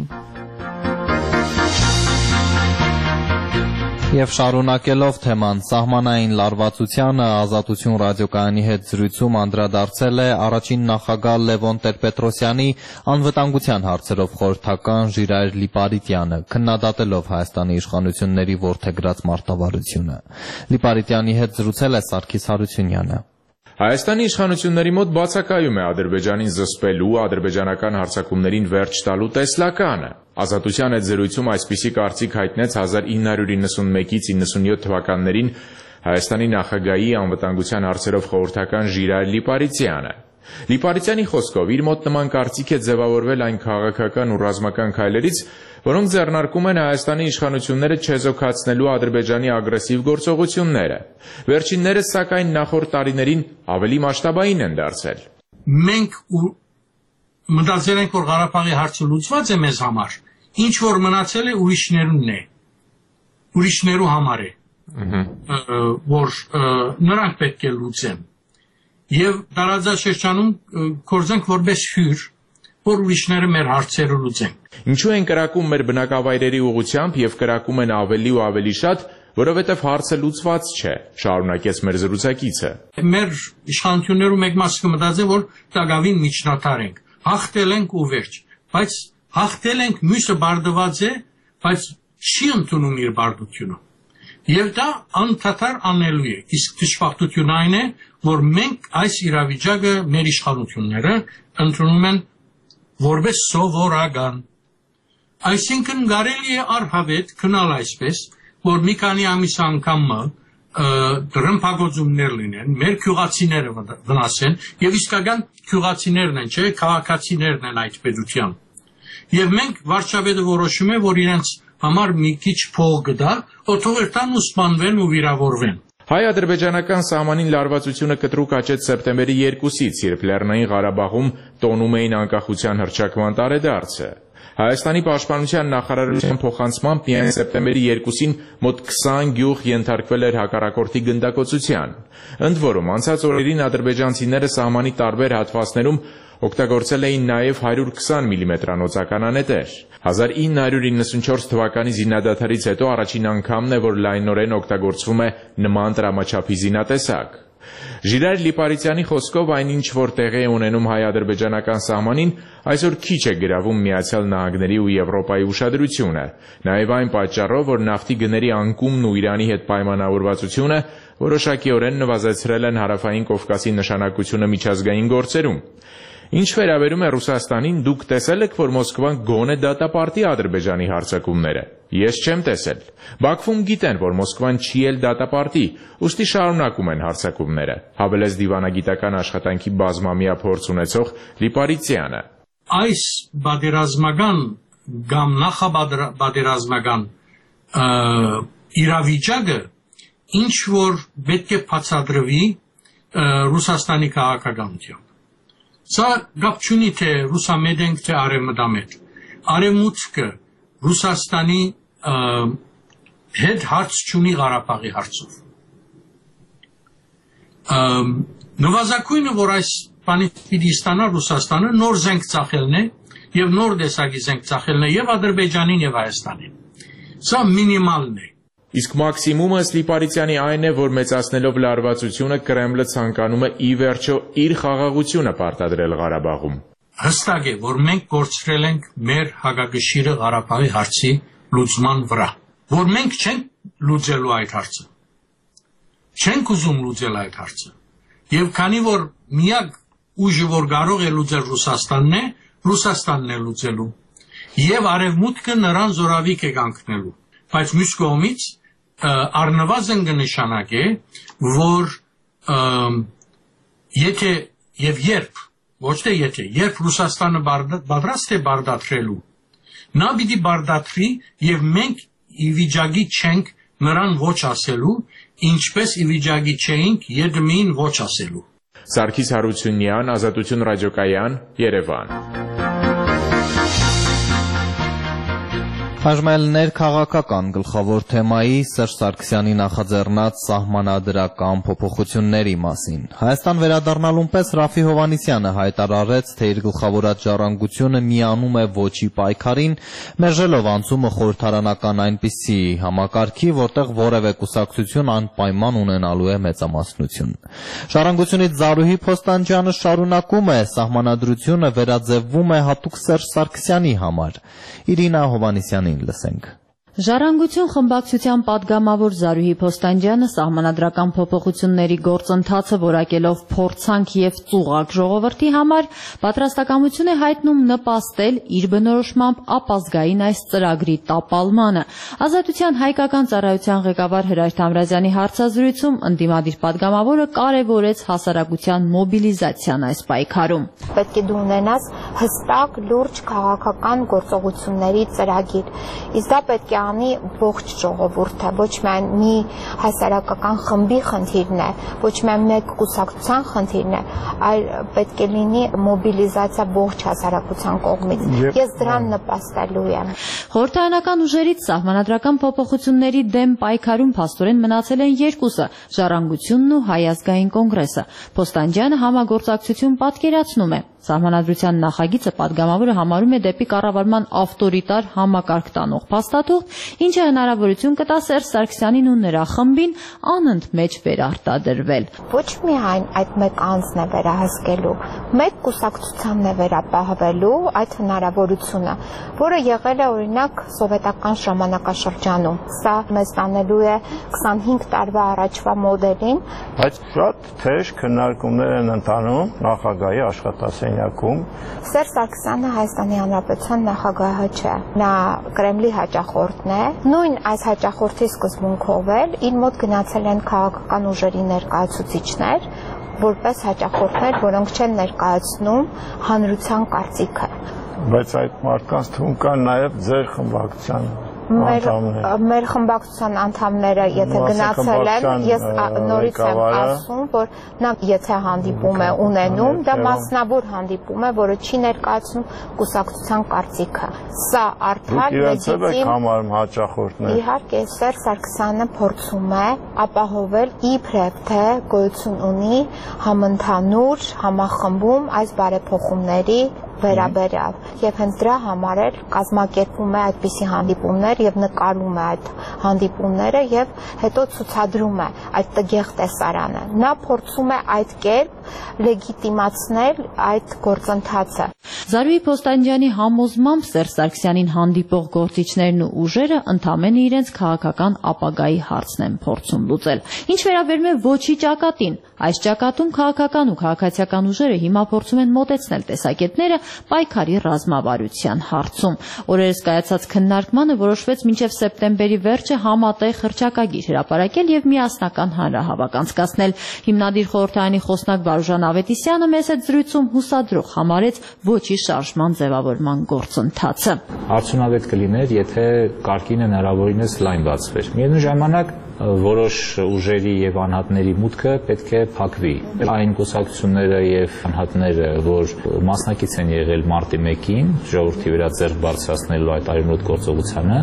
Եվ շարունակելով թեման սահմանային լարվածությանը, Ազատություն ռադիոկայանի հետ զրույցում անդրադարձել է առաջին նախագահ Լևոն Տեր-Պետրոսյանի անվտանգության հարցերով խորհրդական Ժիրայր Լիպարիտյանը, քննադատելով Հայաստանի իշխանությունների որդեգրած մարտավարությունը։ Լիպարիտյանի հետ զրուցել է Սարգիս Հարությունյանը։
Հայաստանի իշխանությունների մոտ բացակայում է Ադրբեջանին զսպելու, ադրբեջանական հարձակումներին վերջ տալու տեսլականը։ Ազատության այդ զրույցում այսպիսի կարծիք հայտնեց 1991-ից 97 թվականներին Հայաստանի նախագահի անվտանգության հարցերով խորհրդական Ժիրայր Լիպարիտյանը։ Լիպարիտյանի խոսքով իր մոտ նման կարծիք է ձևավորվել այն քաղաքական ու ռազմական քայլերից, որոնք ձեռնարկում են Հայաստանի իշխանությունները չեզոքացնելու Ադրբեջանի ագրեսիվ գործողությունները։ Վերջիններս, սակայն, նախորդ տարիներին ավելի մասշտաբային են դարձել։
Մենք մտածել ենք, որ Ղարաբաղի հարցը լուծված է մեզ համար, ինչ որ մնացել է ուրիշներու համար է, որ նրանք պետք է լուծեն։ Եվ տարածաշրջանում կորձենք որպես հյուր, որ ուրիշները մեր հարցերը լուծեն։
Ինչու են կրակում մեր բնակավայրերի ուղղությամբ եւ կրակում են ավելի ու ավելի շատ, որովհետեւ հարցը լուծված չէ, շարունակեց մեր զրուցակիցը։
Մեր իշխանություններու մեկ մասը կմտածեն, որ տակավին միջնատար ենք, հաղթել ենք ու վերջ, բայց հաղթել ենք, մյուսը բարդված է, բայց չի ընդունում իր բարդությունը։ Եվ դա անթաթար անելու է, իսկ դժբախտությունը այն է, որ մենք այս իրավիճակը մեր իշխանությունները ընդունում են որպես սովորական։ Այսինքն կարելի է առհավետ քնալ այսպես, որ մի քանի ամիս անգամը դրամփագործումներ լինեն, մեր քյուղացիները վնասեն, եւ իսկական քյուղացիներն են, չէ, քաղաքացիներն են այդ պետության։ Եվ մենք վարչապետը որոշում է, որ իրենց համար մի քիչ փող կդա, օթողեր տան ու սպանվեն ու վիրավորվեն։
Հայ-ադրբեջանական սահմանին լարվածությունը կտրուկ աճեց սեպտեմբերի 2-ից, երբ Լեռնային Ղարաբաղում տոնում էին անկախության հռչակման տարեդարձը։ Հայաստանի պաշտպանության նախարարության փոխանցմամբ միայն սեպտեմբերի 2-ին մոտ 20 գյուղ ենթարկվել էր հակառակորդի գնդակոծության։ Ընդ որում, անցած օրերին ադրբեջանցիները սահմանի տարբեր հատվածներում օգտագործել էին նաև 120 մմ անոծականանետեր։ 1994 թվականի զինադադարից հետո առաջին անգամն է, որ լայնորեն օգտագործվում է նման տրամաչափի զինատեսակ։ Ժիրայր Լիպարիցյանի խոսքով այնինչ, որ տեղի է ունենում հայ-ադրբեջանական սահմանին, այսօր քիչ է գրավում Միացյալ Նահանգների ու Եվրոպայի ուշադրությունը, նաև այն պատճառով, որ նավթի գների անկումն ու Իրանի հետ պայմանավորվածությունը որոշակիորեն նվազեցրել են Հարավային Կովկասի նշանակությունը միջազգային գործերում։ Ինչ վերաբերում է Ռուսաստանին, դուք տեսել եք, որ Մոսկվան գոնե դատապարտի Ադրբեջանի հարձակումները։ Ես չեմ տեսել։ Բաքվում գիտեն, որ Մոսկվան չի էլ դատապարտի, ուստի շարունակում են հարձակումները, հավելեց դիվանագիտական աշխատանքի բազմամյա փորձ ունեցող Լիպարիցյանը։
Այս բادرազմական կամ նախաբادرազմական իրավիճակը ինչ որ պետք է բացատրվի Ռուսաստանի քաղաքականությամբ։ Սա գապ չունի թե ռուսամետ ենք, թե արևմտամետ։ Արևմուտքը Ռուսաստանի հետ հարց չունի Ղարաբաղի հարցով։ Նվազագույնը, որ այս բանից պիտի ստանա Ռուսաստանը, նոր զենք ծախելն է եւ նոր տեսակի զենք ծախելն է եւ Ադրբեջանին եւ Հայաստանին։ Սա մինիմալն է։
Իսկ մաքսիմումը Լիպարիցյանի այն է, որ մեծացնելով լարվածությունը Կրեմլը ցանկանում է ի վերջո իր խաղաղությունը պարտադրել Ղարաբաղում։
Հստակ է, որ մենք կորցրել ենք մեր հակակշիռը Ղարաբաղի հարցի լուծման վրա, որ մենք չենք լուծելու այդ հարցը։ Չենք ուզում լուծել այդ հարցը։ Եվ քանի որ միակ ուժը, որ կարող է լուծել Ռուսաստանն է, Ռուսաստանն է լուծելու։ Եվ արևմուտքը նրան զորավիք է կանգնելու։ Բայց մյուս կողմից առնվազն կնշանակե, որ եթե եւ երբ, ոչ թե եթե, երբ Ռուսաստանը պատրաստ է բարդացրելու, նա պիտի բարդացրի եւ մենք ի վիճակի չենք նրան ոչ ասելու, ինչպես ի վիճակի չէինք Եդմին ոչ ասելու։
Սարգիս Հարությունյան, Ազատություն ռադիոկայան, Երևան։
Այժմ ներքաղաքական գլխավոր թեմայի Սերժ Սարգսյանի նախաձեռնած սահմանադրական փոփոխությունների մասին։ Հայաստան վերադառնալուն պես Ռաֆի Հովհաննիսյանը հայտարարեց, թե իր գլխավորած ժառանգությունը միանում է ոչի պայքարին, մերժելով անցումը խորհրդարանական այնպիսի համակարգի, որտեղ որևէ կուսակցություն անպայման ունենալու է մեծամասնություն։ Ժառանգությունից Զարուհի Փոստանջյանը շարունակում է, սահմանադրությունը վերաձևվում է հատուկ Սերժ Սարգսյանի համար։ Իրինա Հովհաննիսյանի լսենք։
Ժառանգություն խմբակցության պատգամավոր Զարուհի Փոստանջյանը սահմանադրական փոփոխությունների գործընթացը որակելով փորձանք եւ ծուղակ ժողովրդի համար պատրաստակամություն է հայտնում նպաստել իր բնորոշմամբ ապազգային այս ծրագրի տապալմանը։ Ազատության հայկական ծառայության ղեկավար Հրայր Թամրազյանի հարցազրույցում ընդդիմադիր պատգամավորը կարևորեց հասարակության մոբիլիզացիան այս պայքարում։
Պետք է դու ունենաս հստակ, լուրջ քաղաքական գործողությունների ծրագիր։ Իսկ դա պետք է անի ողջ ժողովուրդը, ոչ միայն մի հասարակական խմբի խնդիրն է, ոչ միայն մեկ կուսակցության խնդիրն է, այլ պետք է լինի մոբիլիզացիա ողջ հասարակության կողմից։ Ես դրան նպաստելու եմ։
Խորհրդարանական ուժերից սահմանադրական փոփոխությունների դեմ պայքարում փաստորեն մնացել են երկուսը՝ Ժառանգությունն ու Հայ ազգային կոնգրեսը։ Փոստանջյանը համագործակցություն պատկերացնում է։
Սահմանադրության նախագիծը պատգամավորը համարում է դեպի կառավարման ավտորիտար համակարգ տանող փաստաթուղթ, ինչը հնարավորություն կտա Սերժ Սարգսյանին ու նրա խմբին անընդմեջ վերարտադրվել։
Ոչ միայն այդ մեկ անձն է վերահսկելու, մեկ կուսակցությանն է վերապահվելու այդ հնարավորությունը, որը եղել է օրինակ սովետական ժամանակաշրջանում։ Սա մեզ տանելու է 25 տարվա առաջվա մոդելին։
Բայց շատ թեժ քննարկումներ են ընթանում նախագահի աշխատասենյակում։
Սերժ Սարգսյանը Հայաստանի Հանրապետության նախագահը չէ, նա Կրեմլի հաճախորդն է։ Նույն այս հաճախորդի սկզբունքով էլ իր մոտ գնացել են քաղաքական ուժերի ներկայացուցիչներ, որպես հաճախորդներ, որոնք չեն ներկայացնում հանրության կարծիքը։
Բայց այդ մարդկանց թվում կան նաև ձեր խմբակցության
Մեր խմբակցության անդամները, եթե գնացել են, ես նորից եմ ասում, որ նա եթե հանդիպում է ունենում, դա մասնավոր հանդիպում է, որը չի ներկայացնում կուսակցության կարծիքը։ Սա արդար լեգիտիմ։ Իհարկե, Սերժ Սարգսյանը փորձում է ապահովել իբրև թե գոյություն ունի համընդհանուր համախմբում այս բարեփոխումների վերաբերյալ եւ հենց դրա համար էլ կազմակերպում է այդպիսի հանդիպումներ եւ նկարում է այդ հանդիպումները եւ հետո ցուցադրում է այդ տգեղ տեսարանը։ Նա փորձում է այդ կերպ լեգիտիմացնել այդ գործընթացը։
Զարուհի Փոստանջյանի համոզմամբ Սերժ Սարգսյանին հանդիպող գործիչներն ու ուժերը ընդամենը իրենց քաղաքական ապագայի հարցն են փորձում լուծել։ Ինչ վերաբերում է ոչի ճակատին, այս ճակատում քաղաքական ու քաղաքացիական ուժերը հիմա փորձում են մոտեցնել տեսակետները պայքարի ռազմավարության հարցում։ Օրերս կայացած քննարկմանը որոշվեց մինչև սեպտեմբերի վերջը համատեղ հռչակագիր հրապարակել եւ միասնական հանրահավաք անցկացնել։ Հիմնադիր խորհրդարանի խոսնակ Վարուժան Ավետիսյանը մեծ զրույցում հուսադրող համարեց ոչի շարժման ձևավորման գործընթացը։
Արդյունավետ կլիներ, եթե կարգին հնարավորինս լայն բացվեր։ Միևնույն ժամանակ որոշ ուժերի եւ անհատների մուտքը պետք է փակվի։ Այն կուսակցությունները եւ անհատները, որ մասնակից են եղել մարտի 1-ին ժողովրդի վրա ձեռք բարձրացնելու այդ արյունոտ գործողությանը,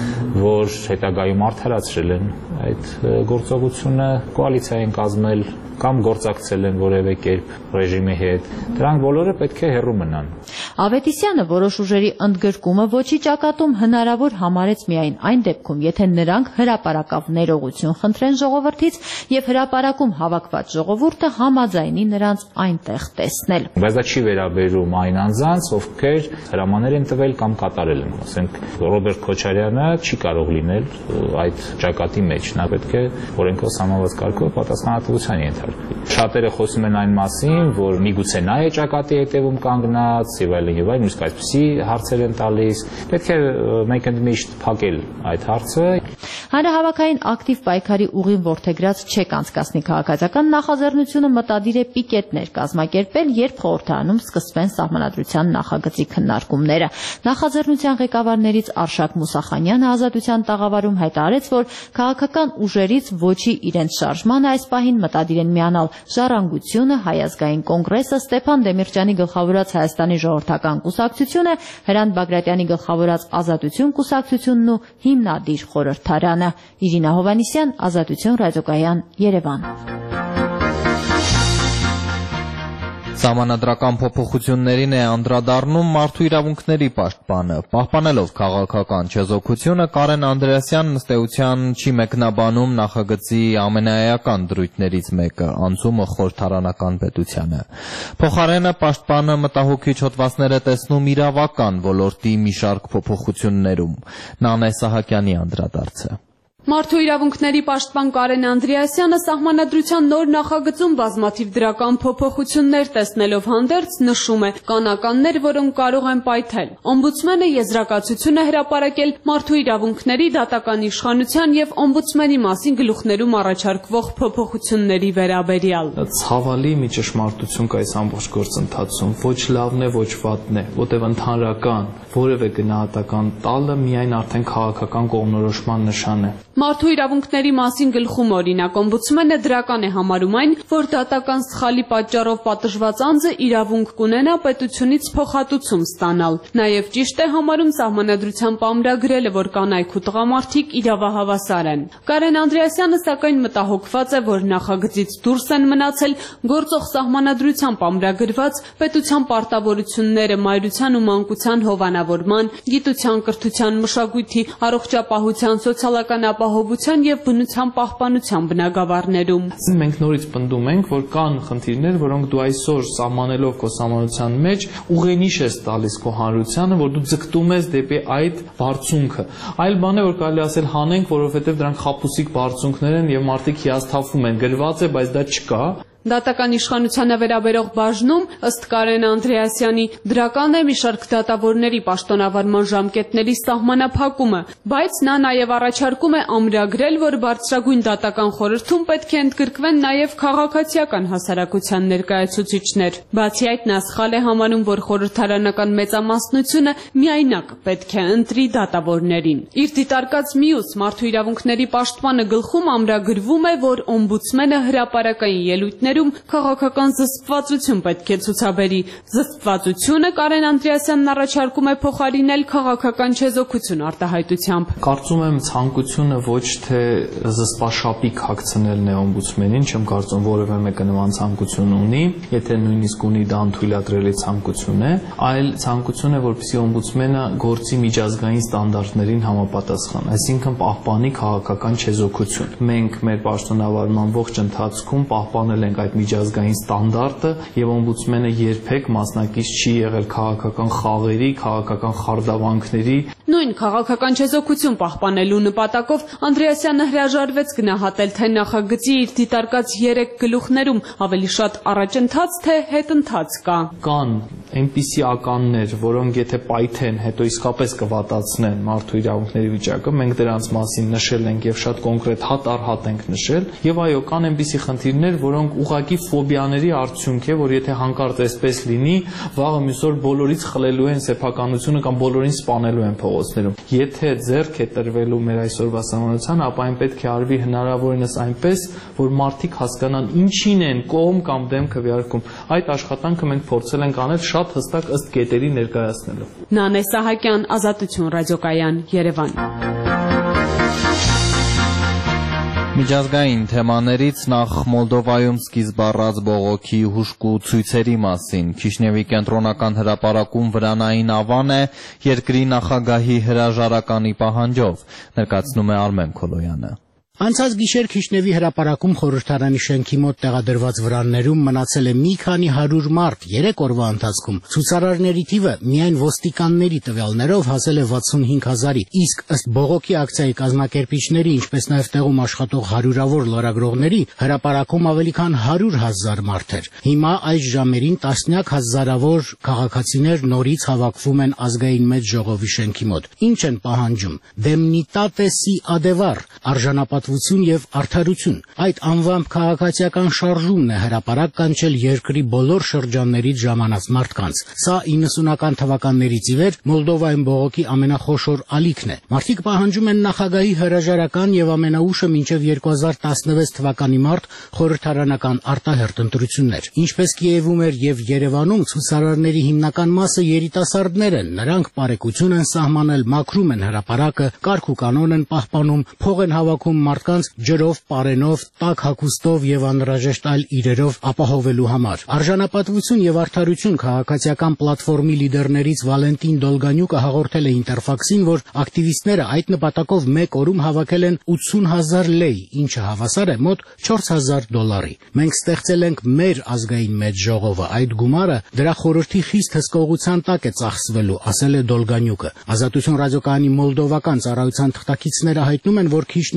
որ հետագայում արդարացրել են այդ գործողությունը, կոալիցիա են կազմել կամ գործակցել են որևէ կերպ ռեժիմի հետ, դրանք բոլորը պետք է հեռու մնան։
Ավետիսյանը որոշ ուժերի ընդգրկումը ոչի ճակատում հնարավոր համարեց միայն այն դեպքում, եթե նրանք հրապարակավ ներողություն խնդրեն ժողովրդից եւ հրապարակում հավաքված ժողովուրդը համաձայնի նրանց այնտեղ տեսնել։
Բայց դա չի վերաբերում այն անձանց, ովքեր հրամաններ են տվել կամ կատարել են։ Ասենք Ռոբերտ Քոչարյանը չի կարող լինել այդ ճակատի մեջ, նա պետք է օրենքով սահմանված կարգով պատասխանատվության ենթարկվի։ Շատերը խոսում են այն մասին, որ միգուցե նա է ճակատի հետևում կանգնած եւ այլն, իսկ այսպիսի հարցեր են տալիս։ Պետք է մենք ընդմիշտ փակել այդ հարցը։
Հանրահավաքային ակտիվ պայքարի ուղին որդեգրած չեք անցկացնի քաղաքացիական նախաձեռնությունը մտադիր է պիկետներ կազմակերպել, երբ խորհրդարանում սկսվեն սահմանադրության նախագծի քննարկումները։ Նախաձեռնության ղեկավարներից Արշակ Մուսախանյանը Ազատության տաղավարում հայտարարեց, որ քաղաքական ուժերից ոչի իրենց շարժմանը այս պահին մտադիր են միանալ Ժառանգությունը, Հայ ազգային կոնգրեսը, Ստեփան Դեմիրճյանի գլխավորած Հայաստանի ժողովրդական կուսակցությունը, Հրանտ Բագրատյանի գլխավորած Ազատություն կուսակցությունն ու հիմնադիր խորհրդարանը։ Իրինա Հովանիսյան, Ազատություն ռադիոկայան, Երևան։
Սահմանադրական փոփոխություններին է անդրադառնում մարդու իրավունքների պաշտպանը։ Պահպանելով քաղաքական չեզոքությունը, Կարեն Անդրեասյանն ըստ էության չի մեկնաբանում նախագծի ամենաէական դրույթներից մեկը՝ անցումը խորհրդարանական պետությանը։ Փոխարենը պաշտպանը մտահոգիչ հոդվածներ է տեսնում իրավական ոլորտի մի շարք փոփոխություններում։ Նանե Սահակյանի անդրադարձը։
Մարդու իրավունքների պաշտպան Կարեն Անդրեասյանը սահմանադրության նոր նախագծում բազմաթիվ դրական փոփոխություններ տեսնելով հանդերձ նշում է կանականներ, որոնք կարող են պայթել։ Օմբուդսմենը եզրակացություն է հրապարակել մարդու իրավունքների, դատական իշխանության եւ օմբուդսմենի մասին գլուխներում առաջարկվող փոփոխությունների վերաբերյալ։
Ցավալի մի ճշմարտություն կա այս ամբողջ գործընթացում, ոչ լավն է, ոչ վատն է, որտեղ ընդհանրական որևէ գնահատական տալը միայն արդեն քաղաքական կողմնորոշման նշան է։
Մարդու իրավունքների մասին գլխում օրինակ օմբուդսմենը դրական է համարում այն, որ դատական սխալի պատճառով պատժված անձը իրավունք կունենա պետությունից փոխհատուցում ստանալ։ Նաև ճիշտ է համարում Սահմանադրությամբ ամրագրելը, որ կանայք ու տղամարդիկ իրավահավասար են։ Կարեն Անդրեասյանը սակայն մտահոգված է, որ նախագծից դուրս են մնացել գործող Սահմանադրությամբ ամրագրված պետության պարտավորությունները մայրության ու մանկության հովանավորման, գիտության, կրթության, մշակույթի, առողջապահության, սոցիալական ապահովության և բնության պահպանության բնագավառներում։
Մենք նորից պնդում ենք, որ կան խնդիրներ, որոնք դու այսօր սահմանելով քո սահմանության մեջ ուղենիշ ես տալիս քո հանրությանը, որ դու ձգտում ես դեպի այդ բարձունքը։ Այլ բան է, որ կարելի ասել հանենք, որովհետև դրանք խաբուսիկ բարձունքներ են և մարդիկ հիասթափվում են, գրված է, բայց դա չկա։
Դատական իշխանությանը վերաբերող բաժնում, ըստ Կարեն Անդրեասյանի, դրական է մի շարք դատավորների պաշտոնավարման ժամկետների սահմանափակումը, բայց նա նաև առաջարկում է ամրագրել, որ բարձրագույն դատական խորհրդում պետք է ընդգրկվեն նաև քաղաքացիական հասարակության ներկայացուցիչներ։ Բացի այդ, նա սխալ է համարում, որ խորհրդարանական մեծամասնությունը միայնակ պետք է ընտրի դատավորներին։ Իր դիտարկած մյուս մարդու իրավունքների պաշտպանը գլխում ամրագրվում է, որ օմբուդսմենը հրապարակային ելույթներ քաղաքական զսպվածություն պետք է ցուցաբերի։ Զսպվածությունը Կարեն Անդրեասյանն առաջարկում է փոխարինել քաղաքական չեզոքություն արտահայտությամբ։
Կարծում եմ ցանկությունը ոչ թե զսպաշապիկ հագցնելն է օմբուդսմենին, չեմ կարծում որևէ մեկը նման ցանկություն ունի, եթե նույնիսկ ունի դա անթույլատրելի ցանկություն է, այլ ցանկություն է, որպեսզի օմբուդսմենը գործի միջազգային ստանդարտներին համապատասխան, այսինքն պահպանի քաղաքական չեզոքություն։ Մենք մեր պաշտոնավարման ողջ ընթացքում պահպանել ենք այդ միջազգային ստանդարտը եւ օմբուդսմենը երբեք մասնակից չի եղել քաղաքական խաղերի, քաղաքական խարդավանքների։
Նույն քաղաքական չեզոքություն պահպանելու նպատակով Անդրեասյանը հրաժարվեց գնահատել, թե նախագծի իր դիտարկած 3 գլուխներում ավելի շատ առաջընթաց թե հետընթաց կա։
Կան այնպիսի ականներ, որոնք եթե պայթեն, հետո իսկապես կվատացնեն մարդու իրավունքների վիճակը, մենք դրանց մասին նշել ենք եւ շատ կոնկրետ հատ առ հատ ենք նշել, եւ այո, կան այնպիսի խնդիրներ, որոնք ուղղակի ֆոբիաների արդյունք է, որ եթե հանկարծ այսպես լինի, վաղը մյուս օր բոլորից խլելու են սեփականությունը կամ բոլորին սպանելու են փողոցներում։ Եթե ձեռք է տրվելու մեր այսօրվա սահմանությանը, ապա այն պետք է արվի հնարավորինս այնպես, որ մարդիկ հասկանան ինչին են կողմ կամ դեմ քվեարկում։ Այդ աշխատանքը մենք փորձել ենք անել շատ հստակ ըստ կետերի ներկայացնելով։
Նանե Սահակյան, Ազատություն ռադիոկայան, Երևան։
Միջազգային թեմաներից նախ Մոլդովայում սկիզբ առած բողոքի հուժկու ցույցերի մասին։ Քիշնևի կենտրոնական հրապարակում վրանային ավան է երկրի նախագահի հրաժարականի պահանջով, ներկայացնում է Արմեն Քոլոյանը։
Անցած գիշեր Քիշնևի հրապարակում խորհրդարանի շենքի մոտ տեղադրված վրաններում մնացել է մի քանի 100 մարդ 3 օրվա ընթացքում։ Ցուցարարների թիվը միայն ոստիկանների տվյալներով հասել է 65,000-ի, իսկ ըստ բողոքի ակցիայի կազմակերպիչների, ինչպես նաև տեղում աշխատող հարյուրավոր լրագրողների, հրապարակում ավելի քան 100,000 մարդ էր։ Հիմա այս ժամերին տասնյակ հազարավոր քաղաքացիներ նորից հավաքվում են ազգային մեծ ժողովի շենքի մոտ։ Ինչ են պահանջում։ Դեմնիտատե սի ադևար, արժանապատվություն եւ արդարություն։ Այդ անվամբ քաղաքացիական շարժումն է հրապարակ կանչել երկրի բոլոր շրջաններից ժամանած մարդկանց։ Սա 90-ական թվականներից ի վեր Մոլդովայում բողոքի ամենախոշոր ալիքն է։ Մարդիկ պահանջում են նախագահի հրաժարական եւ ամենաուշը մինչեւ 2016 թվականի մարտ խորհրդարանական արտահերթ ընտրություններ։ Ինչպես Կիևում էր եւ Երևանում, ցուցարարների հիմնական մասը երիտասարդներ են։ Նրանք բարեկություն են սահմանել, մաքրում են հրապարակը, կարգ ու կանոն են պահպանում, փող են հավաքում մարդկանց ջրով, պարենով, տաք հագուստով եւ անհրաժեշտ այլ իրերով ապահովելու համար։ Արժանապատվություն եւ արդարություն քաղաքացիական պլատֆորմի լիդերներից Վալենտին Դոլգանյուկը հաղորդել է Ինտերֆաքսին, որ ակտիվիստները այդ նպատակով մեկ օրում հավաքել են 80,000 լեյ, ինչը հավասար է մոտ $4,000։ Մենք ստեղծել ենք մեր ազգային մեծ ժողովը, այդ գումարը դրա խորհրդի խիստ հսկողության տակ է ծախսվելու, ասել է Դոլգանյուկը։ Ազատություն ռադիոկայանի մոլդովական ծառայության թղթակիցները հայտնում են, որ Քիշնևի կենտրոն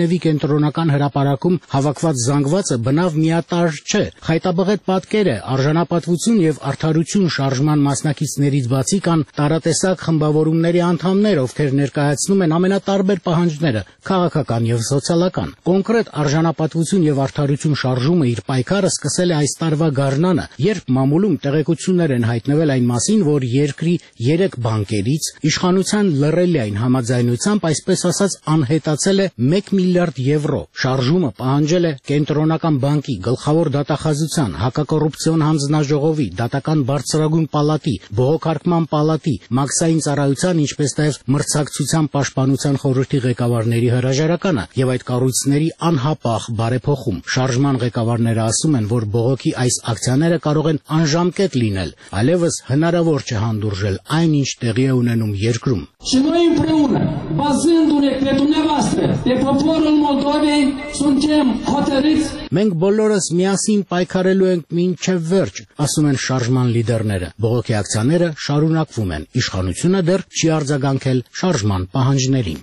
կենտրոնական հրապարակում հավաքված զանգվածը բնավ միատարր չէ։ Խայտաբղետ պատկերը, արժանապատվություն եւ արդարություն շարժման մասնակիցներից բացի կան տարատեսակ խմբավորումների անդամներ, ովքեր ներկայացնում են ամենատարբեր պահանջները՝ քաղաքական եւ սոցիալական։ Կոնկրետ արժանապատվություն եւ արդարություն շարժումը իր պայքարը սկսել է այս տարվա գարնանը, երբ մամուլում տեղեկություններ են հայտնվել այն մասին, որ երկրի 3 բանկերից իշխանության լռելիային համաձայնությամբ, այսպես ասած, անհետացել է 1 միլիարդ եվրո։ Շարժումը պահանջել է Կենտրոնական բանկի գլխավոր դատախազության, հակակոռուպցիոն հանձնաժողովի, դատական բարձրագույն պալատի, բողոքարկման պալատի, մաքսային ծառայության, ինչպես նաև մրցակցության պաշտպանության խորհրդի ղեկավարների հրաժարականը եւ այդ կառույցների անհապաղ բարեփոխում։ Շարժման ղեկավարները ասում են, որ բողոքի այս ակցիաները կարող են անժամկետ լինել, այլևս հնարավոր չէ հանդուրժել այն, ինչ տեղի է ունենում երկրում։
Și noi împreună, bazându-ne pe dumneavoastră, pe poporul Moldovei, suntem hotărâți.
Մենք բոլորս միասին պայքարելու ենք մինչև վերջ, ասում են շարժման լիդերները։ Բողոքի ակցիաները շարունակվում են։ Իշխանությունը դեռ չի արձագանքել շարժման պահանջներին։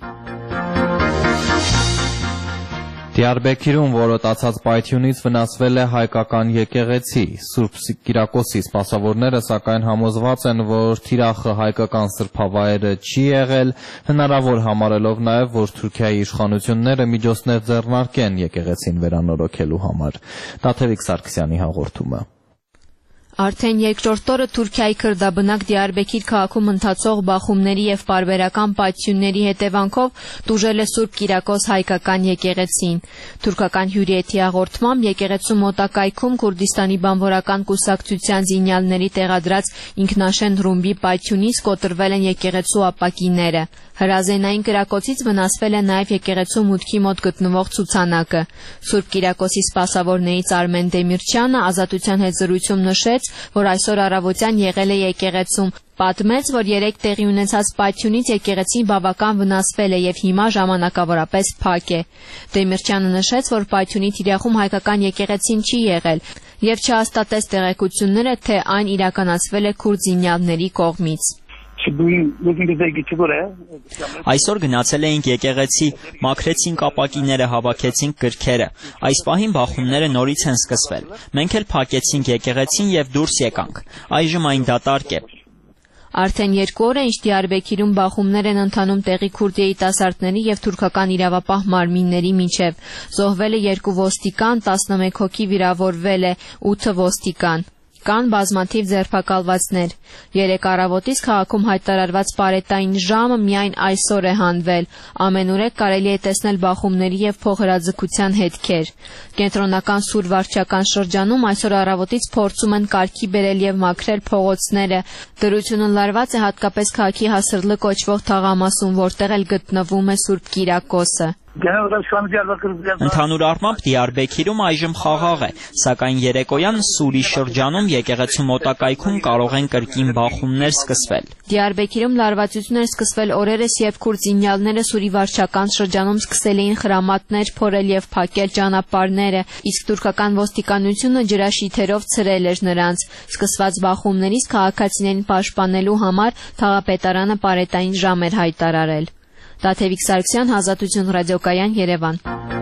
Դիարբեքիրում որոտացած պայթյունից վնասվել է հայկական եկեղեցի։ Սուրբ Կիրակոսի սպասավորները սակայն համոզված են, որ թիրախը հայկական սրբավայրը չի եղել, հնարավոր համարելով նաև, որ Թուրքիայի իշխանությունները միջոցներ ձեռնարկեն եկեղեցին վերանորոգելու համար։ Տաթևիկ Սարգսյանի հաղորդումը։
Արդեն երկրորդ օրը Թուրքիայի քրդաբնակ Դիարբեքիր քաղաքում ընթացող բախումների եւ պարբերական պայթյունների հետևանքով տուժել է Սուրբ Կիրակոս հայկական եկեղեցին։ Թուրքական հյուրիեթի հաղորդմամբ եկեղեցու մոտակայքում Քուրդիստանի բանվորական կուսակցության զինյալների տեղադրած ինքնաշեն ռումբի պայթյունից կոտրվել են եկեղեցու ապակիները։ Հրազենային կրակոցից վնասվել է նաև եկեղեցու մուտքի մոտ գտնվող ցուցանակը։ Սուրբ Կիրակոսի սպասավորներից Արմեն Դեմիրճյանը Ազատության հետ զրույցում նշեց, որ այսօր առավոտյան եղել է եկեղեցում, պատմեց, որ 3 տեղի ունեցած պայթյունից եկեղեցին բավական վնասվել է եւ հիմա ժամանակավորապես փակ է։ Դեմիրճյանը նշեց, որ պայթյունի թիրախում հայկական եկեղեցին չի եղել եւ չհաստատեց տեղեկությունները, թե այն իրականացվել է քուրդ զինյալների կողմից։
Այսօր գնացել էինք եկեղեցի, մաքրեցինք ապակիները, հավաքեցինք գրքերը։ Այս պահին բախումները նորից են սկսվել։ Մենք էլ փակեցինք եկեղեցին եւ դուրս եկանք։ Այժմ այն դատարկ է։
Արդեն 2 օր է, ինչ Դիարբեքիրում բախումներ են ընթանում տեղի քուրդ երիտասարդների եւ թուրքական իրավապահ մարմինների միջև։ Զոհվել է 2 ոստիկան, 11 հոգի վիրավորվել է, 8 ոստիկան։ Կան բազմաթիվ ձերբակալվածներ։ 3 առավոտից քաղաքում հայտարարված պարետային ժամը միայն այսօր է հանվել։ Ամենուրեք կարելի է տեսնել բախումների եւ փոխհրաձգության հետքեր։ Կենտրոնական Սուր վարչական շրջանում այսօր առավոտից փորձում են կարգի բերել եւ մաքրել փողոցները։ Դրությունը լարված է հատկապես քաղաքի Հասրլը կոչվող թաղամասում, որտեղ էլ գտնվում է Սուրբ Կիրակոսը։
Ընդհանուր առմամբ Դիարբեքիրում այժմ խաղաղ է, սակայն երեկոյան Սուրի շրջանում եկեղեցու մոտակայքում կարող են կրկին բախումներ սկսվել։
Դիարբեքիրում լարվածություն էր սկսվել օրերս, երբ քուրդ զինյալները Սուրի վարչական շրջանում սկսել էին խրամատներ փորել եւ փակել ճանապարհները, իսկ թուրքական ոստիկանությունը ջրաշիթերով ցրել էր նրանց։ Սկսված բախումներից քաղաքացիներին պաշտպանելու համար թաղապետարանը պարետային ժամ էր հայտարարել։ Տաթևիկ Սարգսյան, Ազատություն ռադիոկայան, Երևան։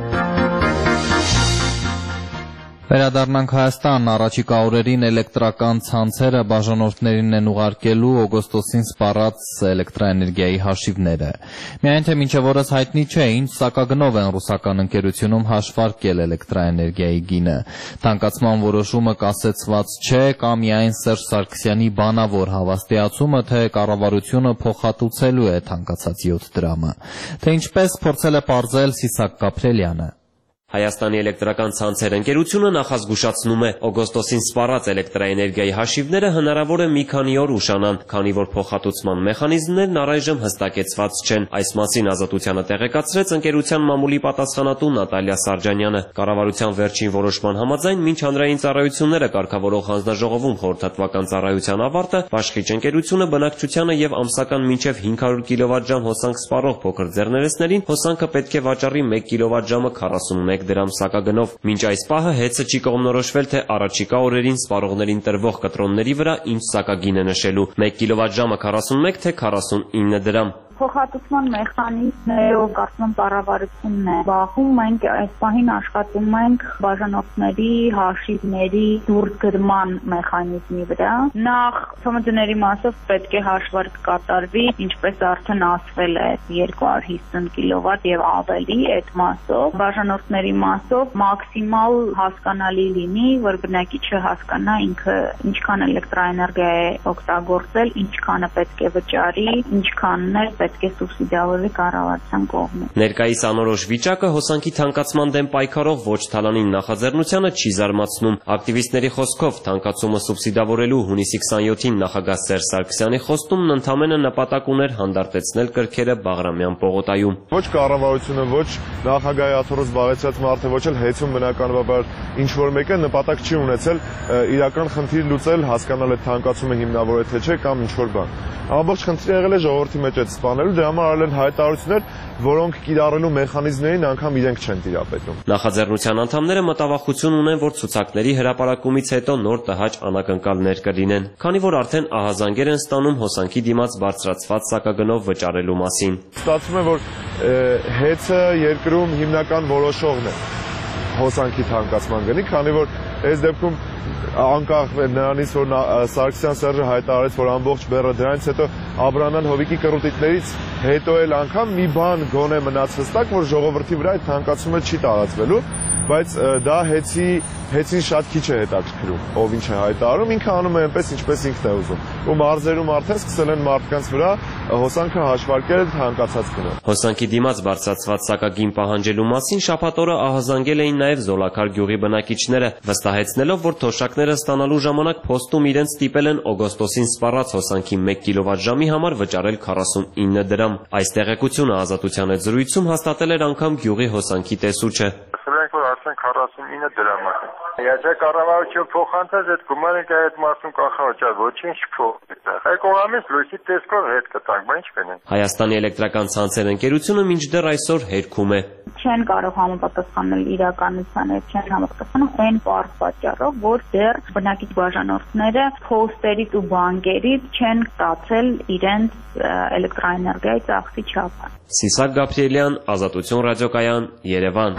Վերադառնանք Հայաստան, առաջիկա օրերին էլեկտրական ցանցերը բաժանորդներին են ուղարկելու օգոստոսին սպառած էլեկտրաէներգիայի հաշիվները։ Միայն թե մինչև օրս հայտնի չէ, ինչ սակագնով են ռուսական ընկերությունում հաշվարկել էլեկտրաէներգիայի գինը։ Թանկացման որոշումը կասեցված չէ, կամ միայն Սերժ Սարգսյանի բանավոր հավաստիացումը, թե կառավարությունը փոխհատուցելու է թանկացած 7 դրամը։ Թե ինչպես փորձել է պարզել Սիսակ Կապրելյանը։
Հայաստանի էլեկտրական ցանցեր ընկերությունը նախազգուշացնում է, օգոստոսին սպառած էլեկտրաէներգիայի հաշիվները հնարավոր է մի քանի օր ուշանան, քանի որ փոխհատուցման մեխանիզմներն առայժմ հստակեցված չեն։ Այս մասին Ազատությանը տեղեկացրեց ընկերության մամուլի պատասխանատու Նատալիա Սարջանյանը։ Կառավարության վերջին որոշման համաձայն, մինչ հանրային ծառայությունները կարգավորող հանձնաժողովում խորհրդատվական ծառայության ավարտը, Բաշխիչ ընկերությունը բնակչությանը եւ ամսական մինչեւ 500 կիլովատժամ հոսանք սպառող փոքր ձեռներեցներին հոսանքը պետք է վաճառի 1 կիլովատժամը 41 դրամ սակագնով։ Մինչ այս պահը հեծը չի կողմնորոշվել, թե առաջիկա օրերին սպառողներին տրվող կտրոնների վրա ինչ սակագին է նշելու՝ 1 կիլովատժամը 41 թե 49 դրամ։
Փոխհատուցման մեխանիզմներով կարծում եմ կառավարությունն է բախում, մենք այս պահին աշխատում ենք բաժանորդների հաշիվների դուրսգրման մեխանիզմի վրա։ Նախ ՑՄԴ-ների մասով պետք է հաշվարկ կատարվի, ինչպես արդեն ասվել է 250 կիլովատ եւ ավելի այդ մասով, բաժանորդների մասով մաքսիմալ հասկանալի լինի, որ բնակիչը հասկանա ինքը ինչքան էլեկտրաէներգիա է օգտագործել, ինչքանը պետք է վճարի, ինչքանն էլ պետք է սուբսիդավորվի կառավարության կողմից։
Ներկայիս անորոշ վիճակը հոսանքի թանկացման դեմ պայքարող ոչ թալանին նախաձեռնությանը չի զարմացնում։ Ակտիվիստների խոսքով թանկացումը սուբսիդավորելու հունիսի 27-ին նախագահ Սերժ Սարգսյանի խոստումն ընդամենը նպատակ ուներ հանդարտեցնել կրքերը Բաղրամյան պողոտայում։
Ոչ կառավարությունը, ոչ նախագահի աթոռով զբաղեցած մարդը, ոչ էլ հեծում բնականաբար ինչ որ մեկը նպատակ չի ունեցել իրական խնդիր լուծել, հասկանալ այդ թանկացումը հիմնավոր է թե չէ կամ ինչ որ բան։ Ամբողջ խնդիրը եղել է ժողովրդի մեջ այդ սպանելու, դրա համար արել են հայտարարություններ, որոնք կիրառելու մեխանիզմներին անգամ իրենք չեն տիրապետում։
Նախաձեռնության անդամները մտավախություն ունեն, որ ցուցակների հրապարակումից հետո նոր տհաճ անակնկալներ կլինեն, քանի որ արդեն ահազանգեր են ստանում հոսանքի դիմաց բարձրացված սակագնով վճարելու մասին։
Ստացվում է, որ հեծը երկրում հիմնական որոշողն է հոսանքի թանկացման գնի, քանի որ այս դեպքում անկախ նրանից, որ Սարգսյան Սերժը հայտարարեց, որ ամբողջ բեռը դրանից հետո Աբրանյան Հովիկի կռուտիկներից հետո էլ անգամ մի բան գոնե մնաց հստակ, որ ժողովրդի վրա այդ թանկացումը չի տարածվելու, բայց դա հեծին շատ քիչ է հետաքրքրում, ով ինչ է հայտարարում, ինքը անում է այնպես, ինչպես ինքն է ուզում։ Ու մարզերում արդեն սկսել են մարդկանց վրա հոսանքը հաշվարկել թանկացած գնով։
Հոսանքի դիմաց բարձրացված սակագին պահանջելու մասին շաբաթ օրը ահազանգել էին նաև Զոլաքար գյուղի բնակիչները, վստահեցնելով, որ թոշակները ստանալու ժամանակ փոստում իրենց ստիպել են օգոստոսին սպառած հոսանքի 1 կիլովատժամի համար վճարել 49 դրամ։ Այս տեղեկությունը Ազատության հետ զրույցում հաստատել էր անգամ գյուղի հոսանքի տեսուչը։
Ասենք որ արդեն 49 դրամ է։ Եթե կառավարությունը փոխանցած այդ գումարը այդ մասում կանխավճար ոչինչ չփոխվի։ Այդ կողմից լույսի տեսքով հետ կտանք, բայց ինչ կնենք։
Հայաստանի էլեկտրական ցանցեր ընկերությունը մինչդեռ այսօր հերքում է։
Չեն կարող համապատասխանել իրականությանը, չեն համապատասխանում այն պարզ պատճառով, որ դեռ բնակիչ բաժանորդները փոստերից ու բանկերից չեն ստացել իրենց էլեկտրաէներգիայի ծախսի չափը։
Սիսակ Գաբրիելյան, Ազատություն ռադիոկայան, Երևան։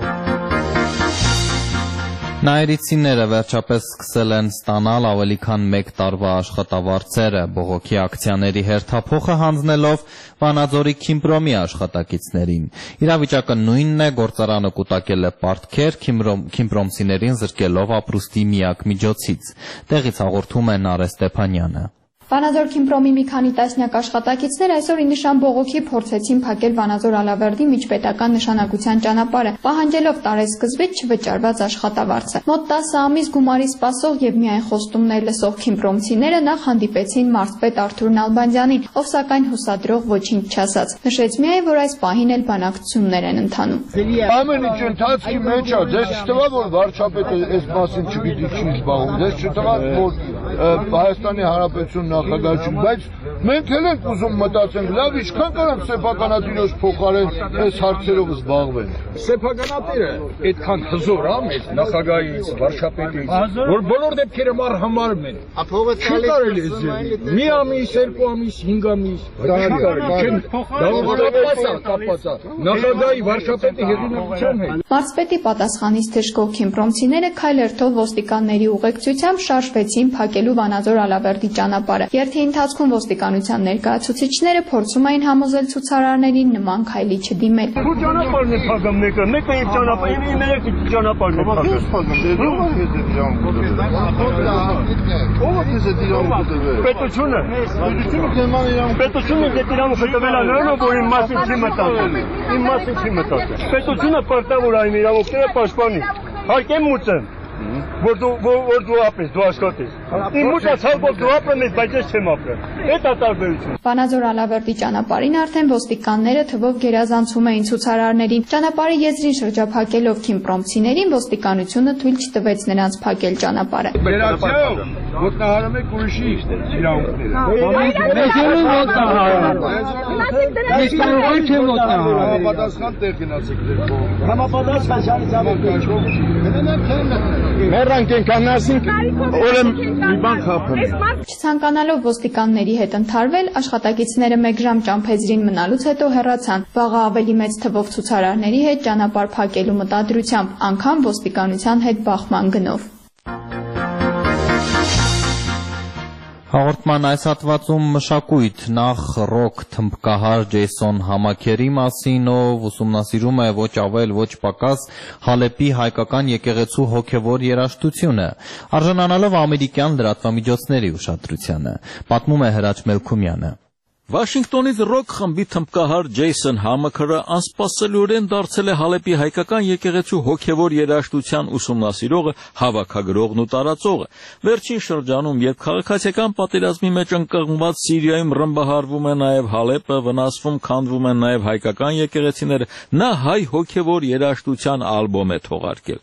Նայիրիցիները վերջապես սկսել են ստանալ ավելի քան 1 տարվա աշխատավարձերը, բողոքի ակցիաների հերթափոխը հանձնելով Վանաձորի Քիմպրոմի աշխատակիցներին։ Իրավիճակը նույնն է, գործարանը կուտակել է պարտքեր, քիմպրոմցիներին զրկելով ապրուստի միակ միջոցից։ Տեղից հաղորդում է Նարէ Ստեփանյանը։
Վանաձոր Քիմպրոմի մի քանի տասնյակ աշխատակիցներ այսօր ի նշան բողոքի փորձեցին փակել Վանաձոր Ալավերդի միջպետական նշանակության ճանապարհը, պահանջելով տարեսկզբից չվճարված աշխատավարձը։ Մոտ 10 ամիս գումարի սպասող եւ միայն խոստումներ լսող քիմպրոմցիները նախ հանդիպեցին մարզպետ Արթուր Նալբանդյանին, ով սակայն հուսադրող ոչինչ չասաց։ Նշեց միայն, որ այս պահին էլ բանակցություններ են ընթանում։
Ամեն ինչ ընթացքի մեջ է, դες չտվա որ վարչապետը այս մասին չգիտի չի զբաղվում, դες չտվա որ Հայաստանի Հանրապետություն նախագահություն, բայց մենք էլ ենք ուզում մտածենք, լավ, ինչքան կարան սեփականատիրոջ փոխարեն այս հարցերով զբաղվեն։
Սեփականատիրը այդքան հզոր է մեզ նախագահից, վարչապետից, որ բոլոր դեպքերը համարում են։ Չի կարելի մի ամիս, 2 ամիս, 5 ամիս, նախագահի վարչապետի հեղինակության հետ։
Մարզպետի պատասխանից թշկող քիմպրոմցիները քայլերթով ոստիկանների ուղեկցությամբ շարժվեցին փակելու Վանաձոր Ալավերդի ճանապարհը։ Երթի ընթացքում ոստիկանության ներկայացուցիչները փորձում էին համոզել ցուցարարներին նման քայլի չդիմել։
Ճանապարհն է փակում մեկը եւ ճանապարհը մեկը ճանապարհն է փակում։ Պետությունը դիտիրանը հետևել է նրան, որ իմ մասին չի մտածել։ Պետությունը պարտավոր է իմ իրավունքները պաշտպանի։ Հայկեմ մուծեմ։ Որ դու ապես, դու աշխատես։ Իմ մուտը ցավով դու ապրում ես, բայց ես չեմ ապրել։ Դա տարբերությունը։
Վանաձոր Ալավերդի ճանապարհին արդեն ոստիկանները թվով գերազանցում էին ցուցարարներին։ Ճանապարհի եզրին շրջափակելով քիմպրոմցիներին ոստիկանությունը թույլ չտվեց նրանց փակել ճանապարհը։
Վերացյալ ոտնահարում եք ուրիշի իրավունքները։ Համապատասխան տեղ գնացեք։ Համապատասխան Մեռանք ենքան ասինք, օրեմ մի բան խափեն։
Չցանկանալով ոստիկանների հետ ընդհարվել, աշխատակիցները 1 ժամ ճամփեզրին մնալուց հետո հեռացան, վաղը ավելի մեծ թվով ցուցարարների հետ ճանապարհ փակելու մտադրությամբ, անգամ ոստիկանության հետ բախման գնով։
Հաղորդման այս հատվածում մշակույթ նախ ռոք թմբկահար Ջեյսոն Համաքերի մասին, ով ուսումնասիրում է ոչ ավել ոչ պակաս Հալեպի հայկական եկեղեցու հոգևոր երաժշտությունը, արժանանալով ամերիկյան լրատվամիջոցների ուշադրությանը, պատմում է Հրաչ Մելքումյանը։
Վաշինգտոնից ռոք խմբի թմբկահար Ջեյսոն Համաքերը անսպասելիորեն դարձել է Հալեպի հայկական եկեղեցու հոգևոր երաժշտության ուսումնասիրողը, հավաքագրողն ու տարածողը։ Վերջին շրջանում, երբ քաղաքացիական պատերազմի մեջ ընկղմված Սիրիայում ռմբահարվում է նաև Հալեպը, վնասվում, քանդվում են նաև հայկական եկեղեցիները, նա հայ հոգևոր երաժշտության ալբոմ է թողարկել։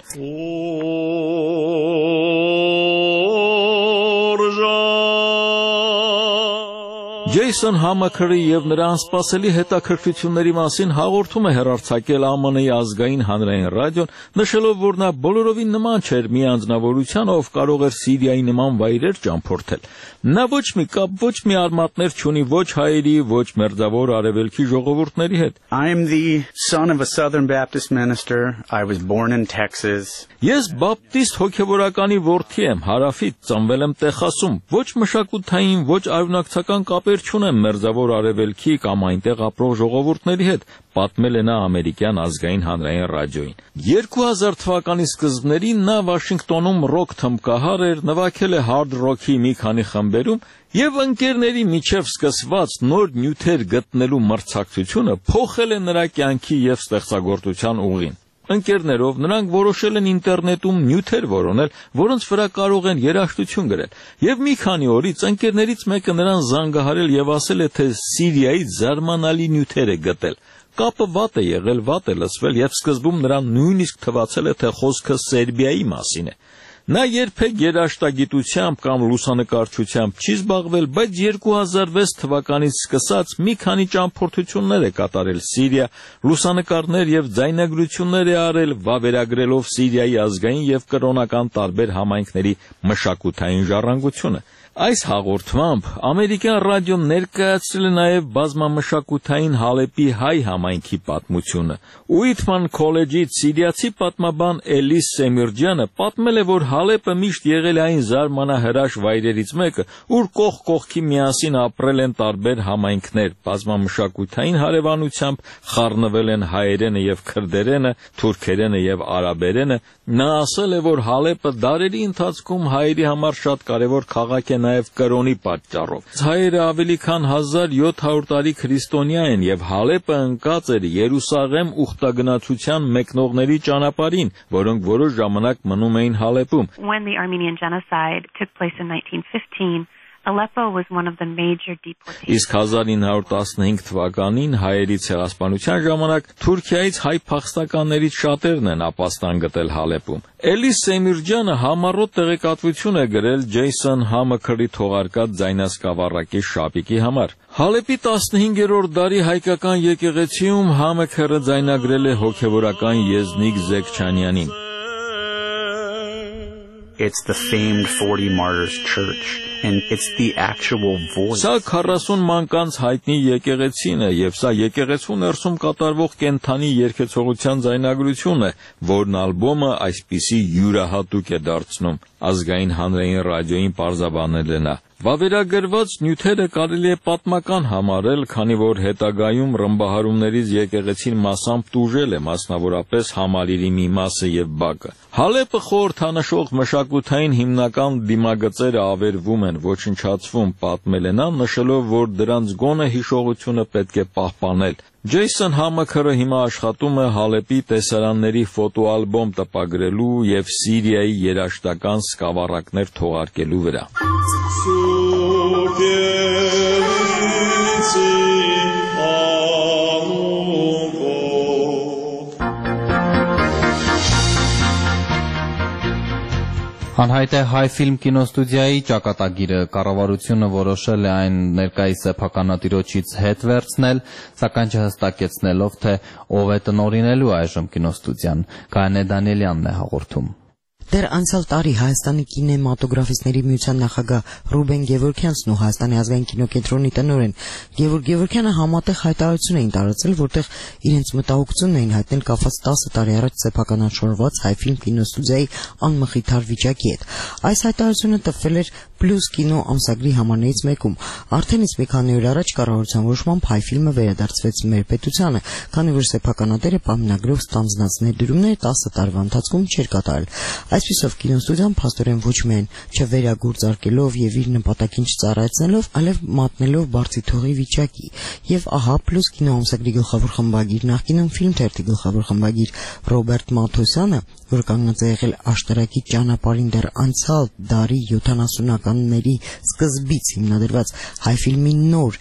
Ջեյսոն Համաքերի եւ նրա անսպասելի հետաքրքրությունների մասին հաղորդում է հեռարձակել ԱՄՆ-ի ազգային հանրային ռադիոն, նշելով, որ նա բոլորովին նման չէր մի անձնավորության, ով կարող էր Սիրիայի նման վայրեր ճամփորդել։ Նա ոչ մի կապ, ոչ մի արմատներ չունի ոչ հայերի, ոչ մերձավոր արևելքի ժողովուրդների հետ։
I am the son of a Southern Baptist minister. I was born in Texas.
Ես բապտիստ հոգևորականի որդի եմ, հարավից, ծնվել եմ Տեխասում, ոչ մշակութային, ոչ արյունակցական կապեր չունեմ մերձավոր արևելքի կամ այնտեղ ապրող ժողովուրդների հետ, պատմել է նա ամերիկյան ազգային հանրային ռադիոյին։ 2000 թվականի սկզբներին նա Վաշինգտոնում ռոք թմբկահար էր, նվագել է հարդ ռոքի մի քանի խմբերում եւ ընկերների միջև սկսված նոր նյութեր գտնելու մրցակցությունը փոխել է նրա կյանքի եւ ստեղծագործության ուղին։ Ընկերներով նրանք որոշել են ինտերնետում նյութեր որոնել, որոնց վրա կարող են երաժշտություն գրել։ Եվ մի քանի օրից ընկերներից մեկը նրան զանգահարել եւ ասել է, թե Սիրիայից զարմանալի նյութեր է գտել։ Կապը վատ է եղել, վատ է լսվել եւ սկզբում նրան նույնիսկ թվացել է, թե խոսքը Սերբիայի մասին է։ Նա երբեք երաժշտագիտությամբ կամ լուսանկարչությամբ չի զբաղվել, բայց 2006 թվականից սկսած մի քանի ճամփորդություններ է կատարել Սիրիա, լուսանկարներ եւ ձայնագրություններ է արել, վավերագրելով Սիրիայի ազգային եւ կրոնական տարբեր համայնքների մշակութային ժառանգությունը։ Այս հաղորդմամբ ամերիկյան ռադիոն ներկայացրել է նաև բազմամշակութային Հալեպի հայ համայնքի պատմությունը։ Ուիթման քոլեջից սիրիացի պատմաբան Էլիս Սեմիրջյանը պատմել է, որ Հալեպը միշտ եղել է այն զարմանահրաշ վայրերից մեկը, ուր կողք կողքի միասին ապրել են տարբեր համայնքներ, բազմամշակութային հարևանությամբ խառնվել են հայերենը եւ քրդերենը, թուրքերենը եւ արաբերենը։ Նա ասել է, որ Հալեպը դարերի ընթացքում հայերի համար շատ կարևոր քաղաք է նաև կրոնի պատճառով։ Հայերը ավելի քան 1700 տարի քրիստոնյա են եւ Հալեպը ընկած էր Երուսաղեմ ուխտագնացության մեկնողների ճանապարհին, որոնք որոշ ժամանակ մնում էին Հալեպում։
When the Armenian genocide took place in 1915, Aleppo was one of the major deportations.
Իսկ 1915 թվականին հայերի ցեղասպանության ժամանակ Թուրքիայից հայ փախստականներից շատերն են ապաստան գտել Հալեպում։ Էլիս Սեմիրջյանը համառոտ տեղեկատվություն է գրել Ջեյսոն Համաքերի թողարկած ձայնասկավառակի շապիկի համար։ Հալեպի 15-րդ դարի հայկական եկեղեցիում Համաքերը ձայնագրել է հոգևորական Եզնիկ Զեքչանյանին։
It's the famed 40 Martyrs Church, and it's the actual voice.
Սա 40 մանկանց հայտնի եկեղեցին է, եւ սա եկեղեցու ներսում կատարվող կենթանի երգեցողության ձայնագրություն է, որն ալբոմը այսպիսի յուրահատուկ է դարձնում։ Ազգային հանրային ռադիոյին պարզաբանել է նա։ Վավերագրված նյութերը կարելի է պատմական համարել, քանի որ հետագայում ռմբահարումներից եկեղեցին մասամբ տուժել է, մասնավորապես համալիրի մի մասը եւ բակը։ Հալեպը խորհրդանշող մշակութային հիմնական դիմագծերը ավերվում են, ոչնչացվում, պատմել է նա, նշելով, որ դրանց գոնե հիշողությունը պետք է պահպանել։ Ջեյսոն Համաքերը հիմա աշխատում է Հալեպի տեսարանների ֆոտոալբոմ տպագրելու եւ Սիրիայի երաժշտական սկավառակներ թողարկելու վրա։
Անհայտ է Հայ ֆիլմ կինոստուդիայի ճակատագիրը, կառավարությունը որոշել է այն ներկայիս սեփականատիրոջից հետ վերցնել, սակայն չհստակեցնելով, թե ով է տնօրինելու այժմ կինոստուդիան։ Գայանե Դանիելյանն է հաղորդում։
Դեռ անցյալ տարի Հայաստանի կինեմատոգրաֆիստների միության նախագահ Ռուբեն Գևորգյանցն ու Հայաստանի ազգային կինոկենտրոնի տնօրեն Գևորգ Գևորգյանը համատեղ հայտարարություն էին տարածել, որտեղ իրենց մտահոգությունն էին հայտնել կապված 10 տարի առաջ սեփականաշորված Հայֆիլմ կինոստուդիայի անմխիթար վիճակի հետ։ Այս հայտարարությունը տպվել էր Plus կինո ամսագրի համարներից մեկում։ Արդեն իսկ մի քանի օր առաջ կառավարության որոշմամբ Հայֆիլմը վերադարձվեց մեր պետությանը, քանի որ սեփականատերը պայմանագրով ստանձնած ներդրումները 10 տարվա ընթացքում չէր կատարել։ Այսպիսով կինոստուդիան փաստորեն ոչ միայն չվերագործարկելով եւ իր նպատակին չծառայեցնելով, այլև մատնելով բարձի թողի վիճակի։ Եվ ահա Plus կինո ամսագրի գլխավոր խմբագիր նախկինում Film թերթի գլխավոր խմբագիր Ռոբերտ Մաթոսյանը, որ կանգնած է եղել աշտարակի ճանապարհին դեռ անցյալ դարի 70-ականների սկզբից հիմնադրված Հայֆիլմի նոր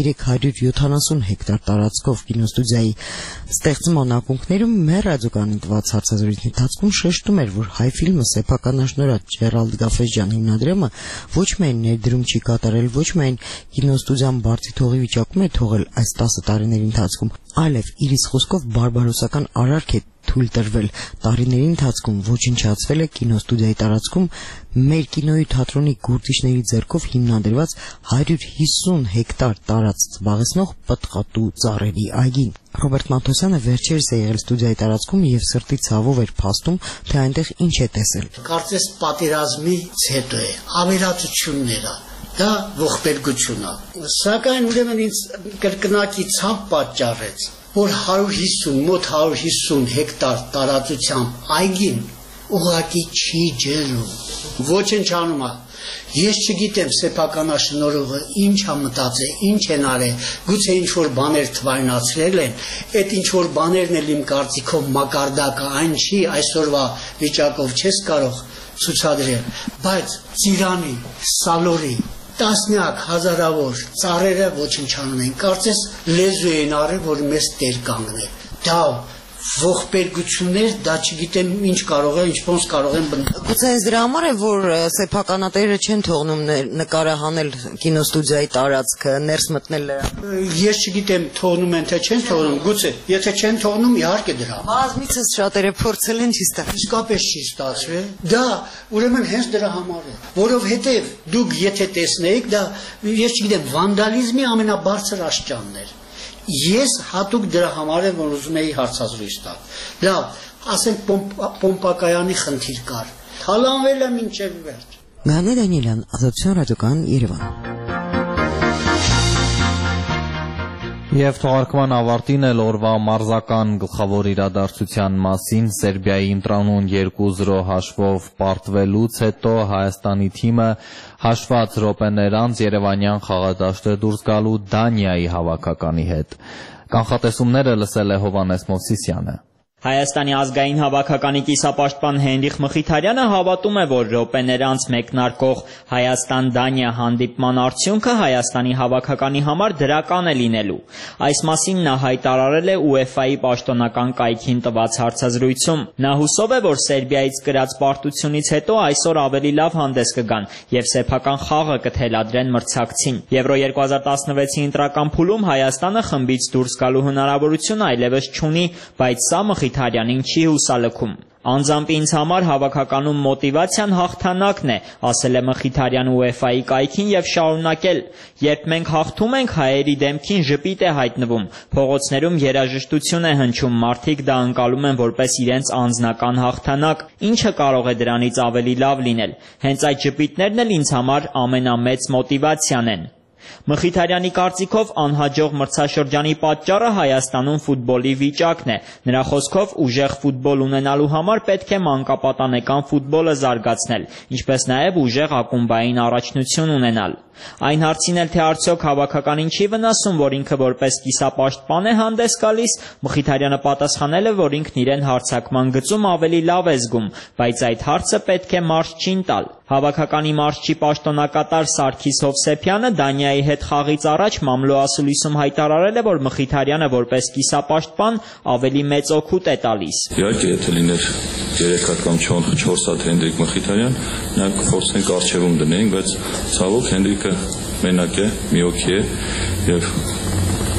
370 հեկտար տարածքով կինոստուդիայի ստեղծման ակունքներում մեր ռադիոկայանի տված հարցազրույցի ընթացքում շեշտում էր, որ Հայֆիլմը սեփականաշնորհած Ջերալդ Գաֆեջյան հիմնադրամը ոչ միայն ներդրում չի կատարել, ոչ միայն կինոստուդիան բարձի թողի վիճակում է թողել այս 10 տարիների ընթացքում, այլև իր իսկ խոսքով բարբարոսական արարք է թույլ տրվել։ Տարիների ընթացքում ոչնչացվել է կինոստուդիայի տարածքում մեր կինոյի թատրոնի գործիչների ձեռքով հիմնադրված 150 հեկտար տարածք զբաղեցնող պտղատու ծառերի այգին։ Ռոբերտ Մաթոսյանը վերջերս է եղել ստուդիայի տարածքում եւ սրտի ցավով էր փաստում, թե այնտեղ ինչ է տեսել։
Կարծես պատերազմից հետո է ավերածությունները, դա ողբերգություն է։ Սակայն ուրեմն ինձ կրկնակի ցավ պատճառեց, որ 150 հեկտար տարածությամբ այգին ուղղակի չի ջերում, ոչնչանում է։ Ես չգիտեմ սեփականաշնորհողը ինչ է մտածել, ինչ են արել, գուցե ինչ որ բաներ թվայնացրել են, այդ ինչ որ բաներն էլ իմ կարծիքով մակարդակը այն չի, այսօրվա վիճակով չես կարող ցուցադրել, բայց Ծիրանի, Սալորի տասնյակ հազարավոր ծառերը ոչնչանում են, կարծես լեզու են արել, որ մեզ տեր կանգնել։ Դա ողբերգություններ, դա չգիտեմ ինչ կարող է, ինչպես կարող են բնել։
Գուցե այս դրա համար է, որ սեփականատերերը չեն թողնում նկարահանել կինոստուդիայի տարածքը, ներս մտնել նրան։
Ես չգիտեմ թողնում են թե չեն թողնում, գուցե, եթե չեն թողնում, իհարկե դրա։
Բազմիցս շատերը փորձել են, չի ստացվել։
Իսկապես չի ստացվել։ Դա ուրեմն հենց դրա համար է, որովհետև դուք եթե տեսնեիք, դա ես չգիտեմ, վանդալիզմի ամենաբարձր աշճանն էր։ Ես հատուկ դրա համար եմ, որ ուզում էի հարցազրույց տալ։ Լավ, ասենք պոմպակայանի խնդիր կար։ Թալանվել է մինչև վերջ։
Գանե Դանիելյան, Ազատության ռադիոկայան, Երևան։
Եվ թողարկման ավարտին էլ օրվա մարզական գլխավոր իրադարձության մասին Սերբիայի ընտրանուն 2-0 հաշվով պարտվելուց հետո Հայաստանի թիմը հաշված րոպեներ անց Երևանյան խաղադաշտ է դուրս գալու Դանիայի հավաքականի հետ։ Կանխատեսումները լսել է Հովանես Մովսիսյանը։
Հայաստանի ազգային հավաքականի կիսապաշտպան Հենրիխ Մխիթարյանը հավատում է, որ րոպեներ անց մեկնարկող Հայաստան-Դանիա հանդիպման արդյունքը Հայաստանի հավաքականի համար դրական է լինելու։ Այս մասին նա հայտարարել է UEFA-ի պաշտոնական կայքին տված հարցազրույցում։ Նա հուսով է, որ Սերբիայից կրած պարտությունից հետո այսօր ավելի լավ հանդես կգան եւ սեփական խաղը կթելադրեն մրցակցին։ Եվրո 2016-ի ընտրական փուլում Հայաստանը խմբից դուրս գալու հնարավորություն այլևս չունի, բայց սա Մխիթարյանին չի հուսալքում։ Անձամբ ինձ համար հավաքականում մոտիվացիան հաղթանակն է, ասել է Մխիթարյանը UEFA-ի կայքին եւ շարունակել. երբ մենք հաղթում ենք, հայերի դեմքին ժպիտ է հայտնվում, փողոցներում երաժշտություն է հնչում, մարդիկ դա ընկալում են որպես իրենց անձնական հաղթանակ, ինչը կարող է դրանից ավելի լավ լինել։ Հենց այդ ժպիտներն էլ ինձ համար ամենամեծ մոտիվացիան են։ Մխիթարյանի կարծիքով անհաջող մրցաշրջանի պատճառը Հայաստանում ֆուտբոլի վիճակն է։ Նրա խոսքով ուժեղ ֆուտբոլ ունենալու համար պետք է մանկապատանեկան ֆուտբոլը զարգացնել, ինչպես նաև ուժեղ ակումբային առաջնություն ունենալ։ Այն հարցին էլ թե արդյոք հավաքականին չի վնասում, որ ինքը որպես կիսապաշտպան է հանդես գալիս, Մխիթարյանը պատասխանել է, որ ինքն իրեն հարձակման գծում ավելի լավ է զգում, բայց այդ հարցը պետք է մարզչին տալ։ Հավաքականի մարզչի պաշտոնակատար Սարգիս Հովսեփյանը Դանիայի հետ խաղից առաջ Մամլո ասուլիսում հայտարարել է, որ Մխիթարյանը որպես կիսապաշտպան ավելի մեծ օգուտ է տալիս։
Իհարկե, եթե լիներ 3 հատ կամ 4 հատ Հենրիկ Մխիթարյան, նա կփորձենք արժևում դնենք, բայց ցավոք Հենրիկը մենակ է, միոքի է եւ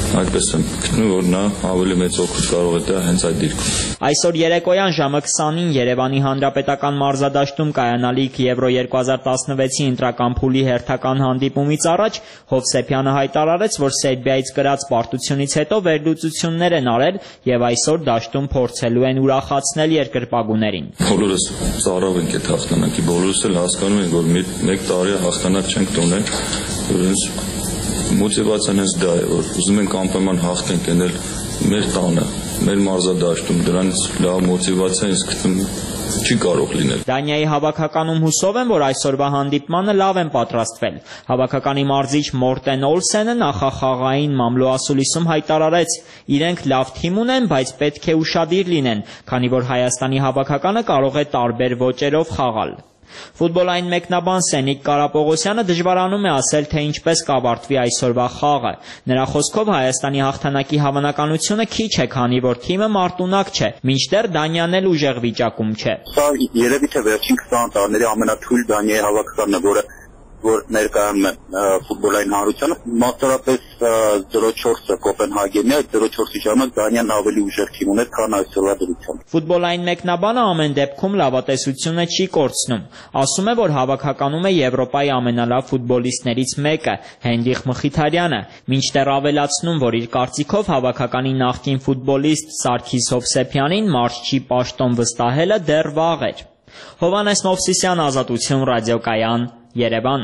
այդպես եմ գտնում, որ նա ավելի մեծ օգուտ կարող է տա հենց այդ դիրքում։
Այսօր երեկոյան ժամը 20-ին Երևանի Հանրապետական մարզադաշտում կայանալիք Եվրո 2016-ի ընտրական փուլի հերթական հանդիպումից առաջ Հովսեփյանը հայտարարեց, որ Սերբիայից կրած պարտությունից հետո վերլուծություններ են արել եւ այսօր դաշտում փորձելու են ուրախացնել երկրպագուներին։
Բոլորս ծառավ ենք այդ հաղթանակի, բոլորս էլ հասկանում ենք, որ մեկ տարի հաղթանակ չենք տոնել, որոնց մոտիվացիան հենց դա է, որ ուզում ենք անպայման հաղթենք ենել մեր տանը, մեր մարզադաշտում, դրանից լավ մոտիվացիա ինձ գտնում չի կարող լինել։
Դանիայի հավաքականում հուսով են, որ այսօրվա հանդիպմանը լավ են պատրաստվել։ Հավաքականի մարզիչ Մորտեն Օլսենը նախախաղային մամլոասուլիսում հայտարարեց. իրենք լավ թիմ ունեն, բայց պետք է ուշադիր լինեն, քանի որ Հայաստանի հավաքականը կարող է տարբեր ոճերով խաղալ։ Ֆուտբոլային մեկնաբան Սենիկ Կարապողոսյանը դժվարանում է ասել, թե ինչպես կավարտվի այսօրվա խաղը։ Նրա խոսքով Հայաստանի հաղթանակի հավանականությունը քիչ է, քանի որ թիմը մարտունակ չէ, մինչդեռ Դանիան էլ ուժեղ վիճակում չէ։
Սա երևի թե վերջին 20 տարիների ամենաթույլ Դանիայի հավաքականն է, որ ներկայանում է ֆուտբոլային հանրությանը, մասնավորապես 0-4-ը Կոպենհագենի, այդ 0-4-ի ժամանակ Դանիան ավելի ուժեղ թիմ ուներ, քան այսօրվա դրությամբ։
Ֆուտբոլային մեկնաբանը ամեն դեպքում լավատեսությունը չի կորցնում։ Ասում է, որ հավաքականում է Եվրոպայի ամենալավ ֆուտբոլիստներից մեկը՝ Հենրիխ Մխիթարյանը, մինչդեռ ավելացնում, որ իր կարծիքով հավաքականի նախկին ֆուտբոլիստ Սարգիս Հովսեփյանին մարզչի պաշտոն վստահելը դեռ վաղ էր։ Հովհաննես Մովսիսյան, Ազատություն, ռադիոկայան, Երևան։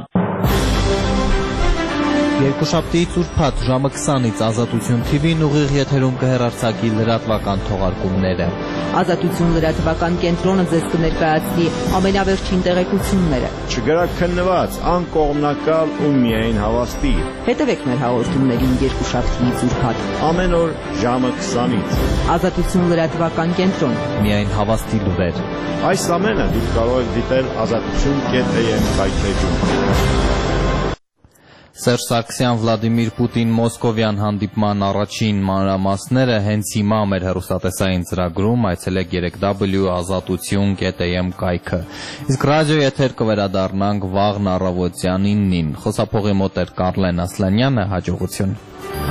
Երկուշաբթիից ուրբաթ ժամը 20-ից Ազատություն TV-ն ուղիղ եթերում կհեռարձակի լրատվական թողարկումները։
Ազատություն լրատվական կենտրոնը ձեզ կներկայացնի ամենավերջին տեղեկությունները։
Չգրաքննված, անկողմնակալ ու միայն հավաստի։
Հետևեք մեր հաղորդումներին երկուշաբթիից ուրբաթ։
Ամեն օր ժամը 20-ից։
Ազատություն լրատվական կենտրոն։
Միայն հավաստի լուրեր։
Այս ամենը դուք կարող եք դիտել azatutun.am հայտնեջում։
Սերժ Սարգսյան Վլադիմիր Պուտին Մոսկովյան հանդիպման առաջին մանրամասները հենց հիմա մեր հեռուստատեսային ծրագրում այցելեք 3w.azatutun.am կայքը։ Իսկ ռադիո եթեր կվերադառնանք վաղն առավոտյան 9-ին։ Խոսափողի մոտ էր Կարլեն Ասլանյանը, հաջողություն։